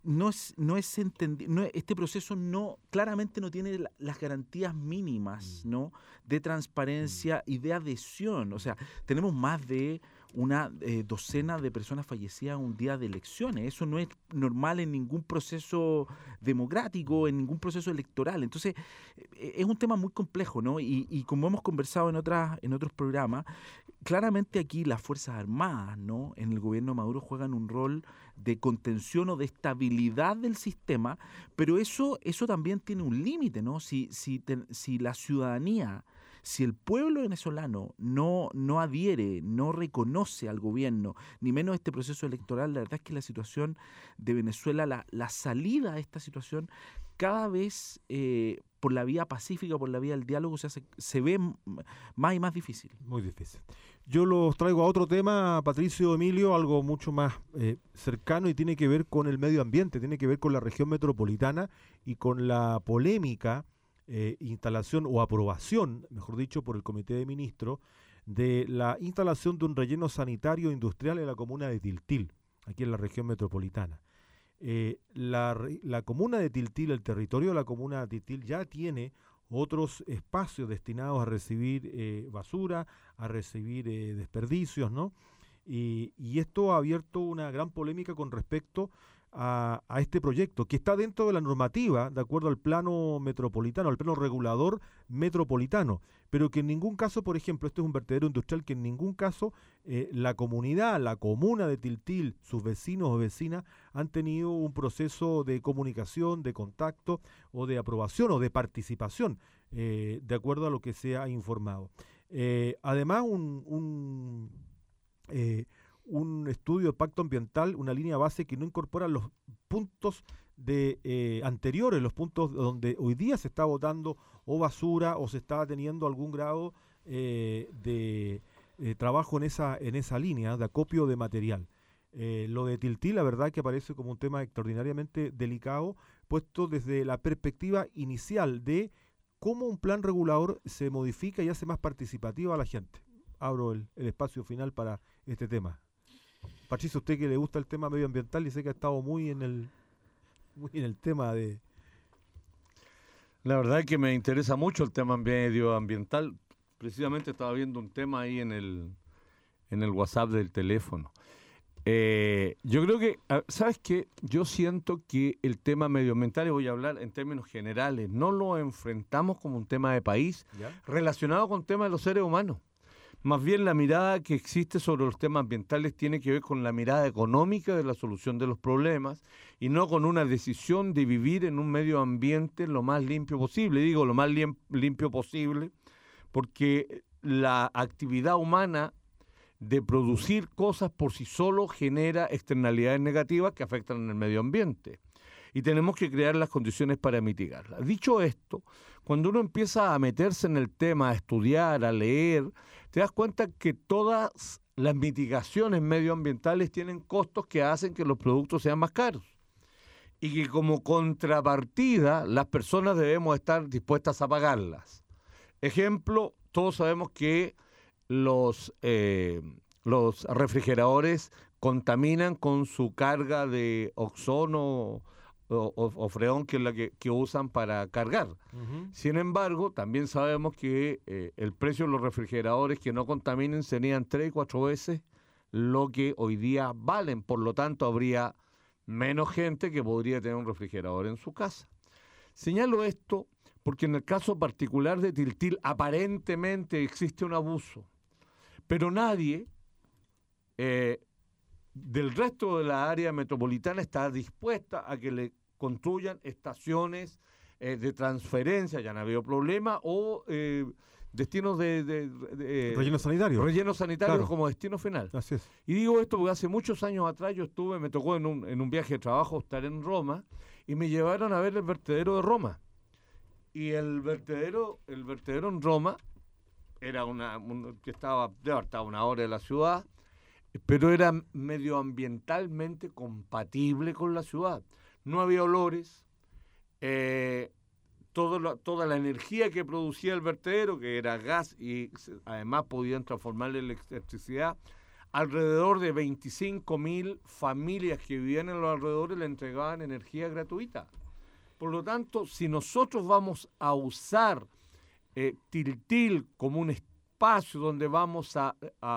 este proceso claramente no tiene las garantías mínimas, ¿no?, de transparencia y de adhesión. O sea, tenemos más de una docena de personas fallecidas un día de elecciones. Eso no es normal en ningún proceso democrático, en ningún proceso electoral. Entonces, es un tema muy complejo, ¿no? Y como hemos conversado en otros programas, claramente aquí las Fuerzas Armadas, ¿no?, en el gobierno de Maduro juegan un rol de contención o de estabilidad del sistema, pero eso también tiene un límite, ¿no? Si la ciudadanía, si el pueblo venezolano no adhiere, no reconoce al gobierno, ni menos este proceso electoral, la verdad es que la situación de Venezuela, la salida de esta situación, cada vez por la vía pacífica, por la vía del diálogo, se ve más y más difícil. Muy difícil. Yo los traigo a otro tema, Patricio, Emilio, algo mucho más cercano, y tiene que ver con el medio ambiente, tiene que ver con la región metropolitana y con la polémica instalación o aprobación, mejor dicho, por el Comité de Ministros, de la instalación de un relleno sanitario industrial en la comuna de Tiltil, aquí en la región metropolitana. La comuna de Tiltil, el territorio de la comuna de Tiltil ya tiene otros espacios destinados a recibir basura, a recibir desperdicios, ¿no? Y esto ha abierto una gran polémica con respecto a este proyecto, que está dentro de la normativa, de acuerdo al plano metropolitano, al plano regulador metropolitano, pero que en ningún caso, por ejemplo, este es un vertedero industrial que en ningún caso la comunidad, la comuna de Tiltil, sus vecinos o vecinas, han tenido un proceso de comunicación, de contacto o de aprobación o de participación, de acuerdo a lo que se ha informado. Además, un un estudio de pacto ambiental, una línea base que no incorpora los puntos anteriores, los puntos donde hoy día se está botando o basura o se está teniendo algún grado de trabajo en esa línea de acopio de material. Lo de Tiltil, la verdad que aparece como un tema extraordinariamente delicado, puesto desde la perspectiva inicial de cómo un plan regulador se modifica y hace más participativa a la gente. Abro el espacio final para este tema. Patricio, usted que le gusta el tema medioambiental y sé que ha estado muy en el tema de... La verdad es que me interesa mucho el tema medioambiental. Precisamente estaba viendo un tema ahí en el WhatsApp del teléfono. Yo creo que, ¿sabes qué? Yo siento que el tema medioambiental, y voy a hablar en términos generales, no lo enfrentamos como un tema de país relacionado con el tema de los seres humanos. Más bien la mirada que existe sobre los temas ambientales tiene que ver con la mirada económica de la solución de los problemas y no con una decisión de vivir en un medio ambiente lo más limpio posible. Digo lo más limpio posible porque la actividad humana de producir cosas por sí solo genera externalidades negativas que afectan al medio ambiente. Y tenemos que crear las condiciones para mitigarlas. Dicho esto, cuando uno empieza a meterse en el tema, a estudiar, a leer, te das cuenta que todas las mitigaciones medioambientales tienen costos que hacen que los productos sean más caros. Y que como contrapartida, las personas debemos estar dispuestas a pagarlas. Ejemplo, todos sabemos que los refrigeradores contaminan con su carga de ozono o freón, que es la que usan para cargar. Uh-huh. Sin embargo, también sabemos que el precio de los refrigeradores que no contaminen serían 3 y 4 veces lo que hoy día valen. Por lo tanto, habría menos gente que podría tener un refrigerador en su casa. Señalo esto porque en el caso particular de Tiltil aparentemente existe un abuso, pero nadie del resto de la área metropolitana está dispuesta a que le construyan estaciones de transferencia, ya no ha habido problema, o destinos de relleno sanitario. Relleno sanitario, claro, como destino final. Así es. Y digo esto porque hace muchos años atrás me tocó en un viaje de trabajo estar en Roma y me llevaron a ver el vertedero de Roma. Y el vertedero en Roma era que estaba a una hora de la ciudad, pero era medioambientalmente compatible con la ciudad. No había olores, toda la energía que producía el vertedero, que era gas, y además podían transformarle en electricidad, alrededor de 25.000 familias que vivían en los alrededores le entregaban energía gratuita. Por lo tanto, si nosotros vamos a usar Tiltil como un espacio donde vamos a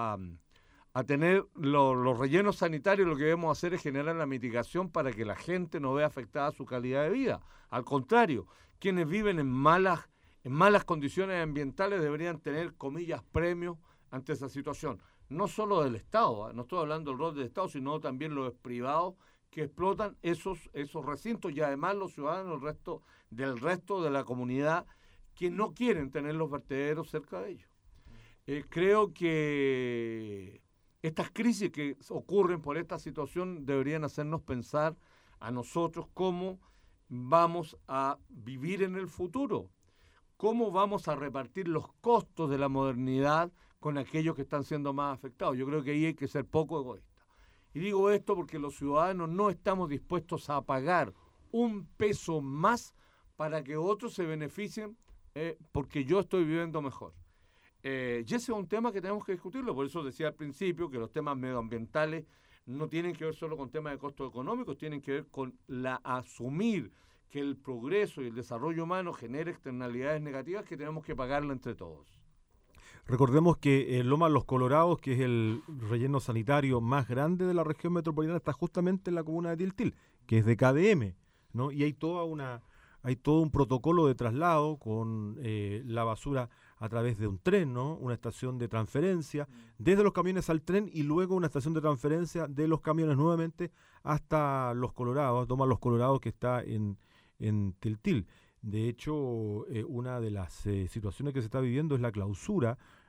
tener los rellenos sanitarios, lo que debemos hacer es generar la mitigación para que la gente no vea afectada su calidad de vida. Al contrario, quienes viven en malas condiciones ambientales deberían tener, comillas, premios ante esa situación. No solo del Estado, no estoy hablando del rol del Estado, sino también los privados que explotan esos recintos, y además los ciudadanos del resto de la comunidad que no quieren tener los vertederos cerca de ellos. Creo que estas crisis que ocurren por esta situación deberían hacernos pensar a nosotros cómo vamos a vivir en el futuro, cómo vamos a repartir los costos de la modernidad con aquellos que están siendo más afectados. Yo creo que ahí hay que ser poco egoísta. Y digo esto porque los ciudadanos no estamos dispuestos a pagar un peso más para que otros se beneficien porque yo estoy viviendo mejor. Y ese es un tema que tenemos que discutirlo. Por eso decía al principio que los temas medioambientales no tienen que ver solo con temas de costos económicos, tienen que ver con asumir que el progreso y el desarrollo humano genera externalidades negativas que tenemos que pagarlo entre todos. Recordemos que Lomas Los Colorados, que es el relleno sanitario más grande de la región metropolitana, está justamente en la comuna de Tiltil, que es de KDM, ¿no? Y hay todo un protocolo de traslado con la basura a través de un tren, ¿no? Una estación de transferencia desde los camiones al tren y luego una estación de transferencia de los camiones nuevamente hasta Los Colorados, Lomas Los Colorados, que está en Tiltil. De hecho, una de las situaciones que se está viviendo es la clausura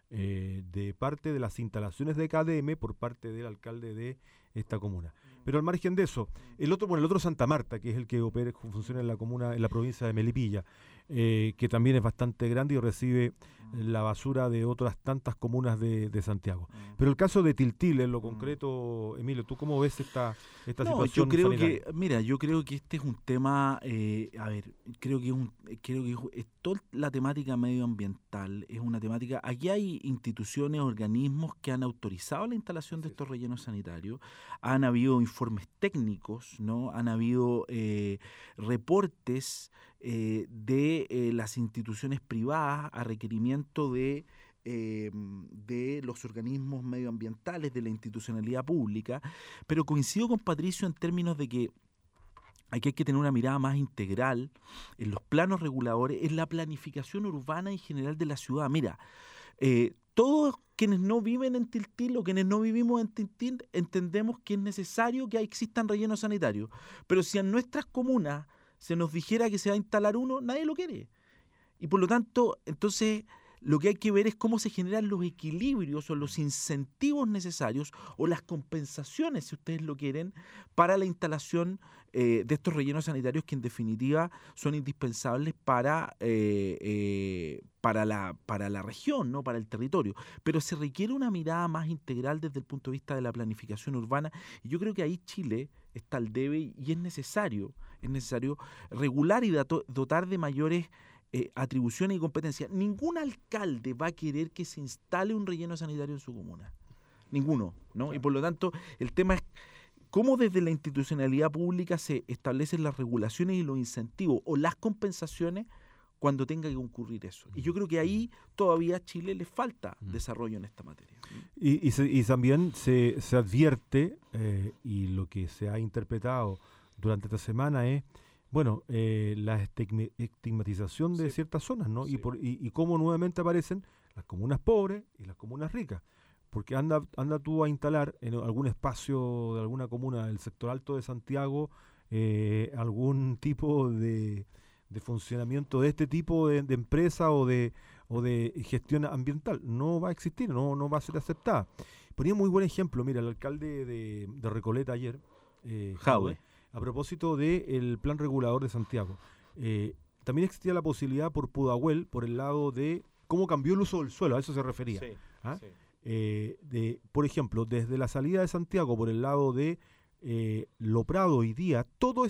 de parte de las instalaciones de KDM por parte del alcalde de esta comuna. Pero al margen de eso, el otro Santa Marta, que es el que funciona en la comuna, en la provincia de Melipilla, que también es bastante grande y recibe la basura de otras tantas comunas de Santiago. Pero el caso de Tiltil, en lo concreto, Emilio, ¿tú cómo ves esta situación yo creo sanitaria? yo creo que este es un tema, creo que es toda la temática medioambiental, es una temática, aquí hay instituciones, organismos que han autorizado la instalación de estos rellenos sanitarios, han habido informes técnicos, ¿no? Han habido reportes de las instituciones privadas a requerimiento de los organismos medioambientales, de la institucionalidad pública, pero coincido con Patricio en términos de que aquí hay que tener una mirada más integral en los planos reguladores, en la planificación urbana en general de la ciudad. Mira, todos quienes no viven en Tiltil o quienes no vivimos en Tiltil entendemos que es necesario que existan rellenos sanitarios, pero si en nuestras comunas se nos dijera que se va a instalar uno, nadie lo quiere. Y por lo tanto, entonces, lo que hay que ver es cómo se generan los equilibrios o los incentivos necesarios o las compensaciones, si ustedes lo quieren, para la instalación de estos rellenos sanitarios que en definitiva son indispensables para la región, ¿no? Para el territorio. Pero se requiere una mirada más integral desde el punto de vista de la planificación urbana y yo creo que ahí Chile está al debe y es necesario regular y dotar de mayores atribuciones y competencias. Ningún alcalde va a querer que se instale un relleno sanitario en su comuna. Ninguno, ¿no? Y por lo tanto, el tema es cómo desde la institucionalidad pública se establecen las regulaciones y los incentivos o las compensaciones cuando tenga que ocurrir eso. Y yo creo que ahí todavía a Chile le falta desarrollo en esta materia. Y también se advierte, y lo que se ha interpretado durante esta semana es, la estigmatización de ciertas zonas, ¿no? Sí. Y cómo nuevamente aparecen las comunas pobres y las comunas ricas. Porque anda tú a instalar en algún espacio de alguna comuna del sector alto de Santiago algún tipo de funcionamiento de este tipo de empresa o de gestión ambiental. No va a existir, no va a ser aceptada. Ponía muy buen ejemplo, mira, el alcalde de Recoleta ayer, Jadwe, a propósito del plan regulador de Santiago. También existía la posibilidad por Pudahuel, por el lado de cómo cambió el uso del suelo, a eso se refería. Sí, ¿ah? Sí. Por ejemplo, desde la salida de Santiago, por el lado de Lo Prado hoy día, toda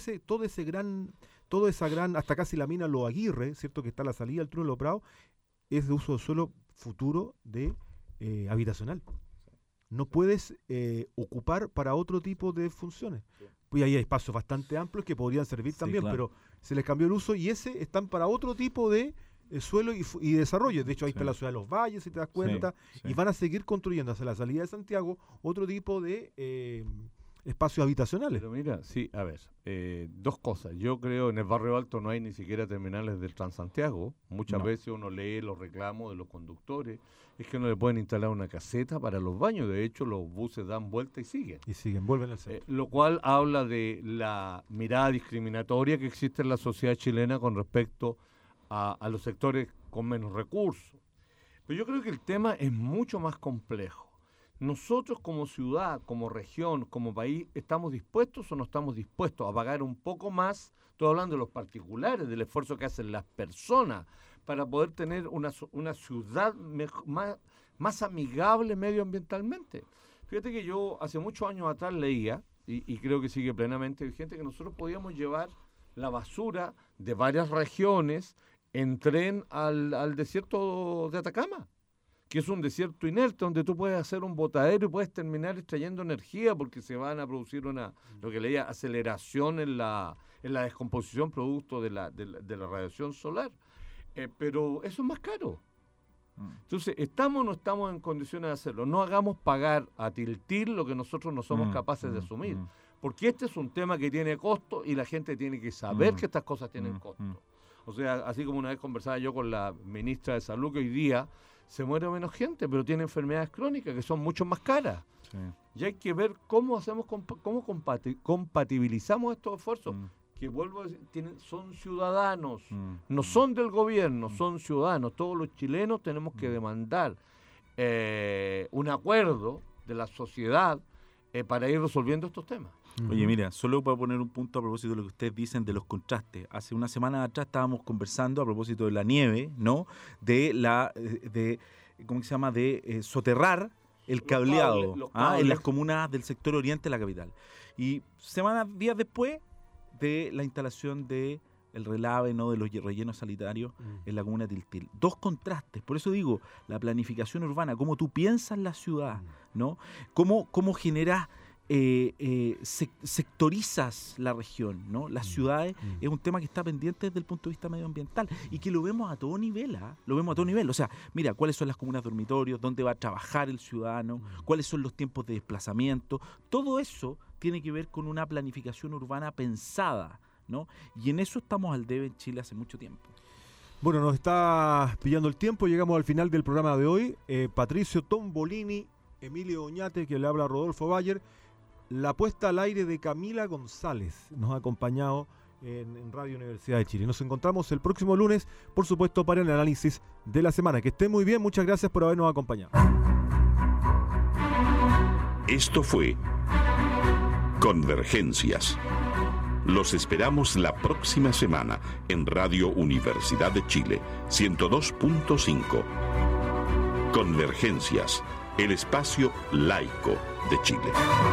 esa gran, hasta casi la mina Lo Aguirre, ¿cierto? Que está a la salida del túnel Lo Prado, es de uso de suelo futuro de habitacional. No puedes ocupar para otro tipo de funciones. Sí. Pues ahí hay espacios bastante amplios que podrían servir también, claro. Pero se les cambió el uso y están para otro tipo de suelo y desarrollo. De hecho, ahí está la ciudad de Los Valles, si te das cuenta, y van a seguir construyendo hacia la salida de Santiago otro tipo de espacios habitacionales. Pero mira, sí, a ver, dos cosas. Yo creo en el barrio alto no hay ni siquiera terminales del Transantiago. Muchas veces uno lee los reclamos de los conductores. Es que no le pueden instalar una caseta para los baños. De hecho, los buses dan vuelta y siguen. Vuelven al centro. Lo cual habla de la mirada discriminatoria que existe en la sociedad chilena con respecto a los sectores con menos recursos. Pero yo creo que el tema es mucho más complejo. Nosotros como ciudad, como región, como país, ¿estamos dispuestos o no estamos dispuestos a pagar un poco más? Estoy hablando de los particulares, del esfuerzo que hacen las personas para poder tener una ciudad más amigable medioambientalmente. Fíjate que yo hace muchos años atrás leía, y creo que sigue plenamente vigente, que nosotros podíamos llevar la basura de varias regiones en tren al desierto de Atacama, que es un desierto inerte donde tú puedes hacer un botadero y puedes terminar extrayendo energía porque se van a producir lo que leía, aceleración en la descomposición producto de la radiación solar. Pero eso es más caro. Entonces, ¿estamos o no estamos en condiciones de hacerlo? No hagamos pagar a Tiltil lo que nosotros no somos capaces de asumir. Porque este es un tema que tiene costo y la gente tiene que saber que estas cosas tienen costo. O sea, así como una vez conversaba yo con la ministra de Salud, que hoy día se muere menos gente, pero tiene enfermedades crónicas que son mucho más caras. Sí. Y hay que ver cómo compatibilizamos estos esfuerzos. Que vuelvo a decir, son ciudadanos, no son del gobierno, son ciudadanos. Todos los chilenos tenemos que demandar un acuerdo de la sociedad para ir resolviendo estos temas. Oye, mira, solo para poner un punto a propósito de lo que ustedes dicen de los contrastes. Hace una semana atrás estábamos conversando a propósito de la nieve, ¿no? ¿Cómo se llama? De soterrar el cableado en las comunas del sector oriente de la capital. Y días después de la instalación de el relave, ¿no? De los rellenos sanitarios en la comuna de Tiltil. Dos contrastes. Por eso digo, la planificación urbana, cómo tú piensas la ciudad, ¿no? Cómo generas, sectorizas la región, ¿no? Las ciudades es un tema que está pendiente desde el punto de vista medioambiental y que lo vemos a todo nivel, lo vemos a todo nivel. O sea, mira, cuáles son las comunas dormitorios, dónde va a trabajar el ciudadano, cuáles son los tiempos de desplazamiento. Todo eso tiene que ver con una planificación urbana pensada, ¿no? Y en eso estamos al debe en Chile hace mucho tiempo. Bueno, nos está pillando el tiempo, llegamos al final del programa de hoy. Patricio Tombolini, Emilio Oñate, que le habla a Rodolfo Bayer. La puesta al aire de Camila González nos ha acompañado en Radio Universidad de Chile. Nos encontramos el próximo lunes, por supuesto, para el análisis de la semana. Que estén muy bien, muchas gracias por habernos acompañado. Esto fue Convergencias. Los esperamos la próxima semana en Radio Universidad de Chile, 102.5. Convergencias, el espacio laico de Chile.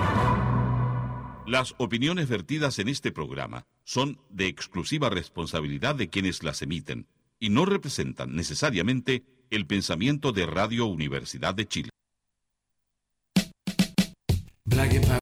Las opiniones vertidas en este programa son de exclusiva responsabilidad de quienes las emiten y no representan necesariamente el pensamiento de Radio Universidad de Chile.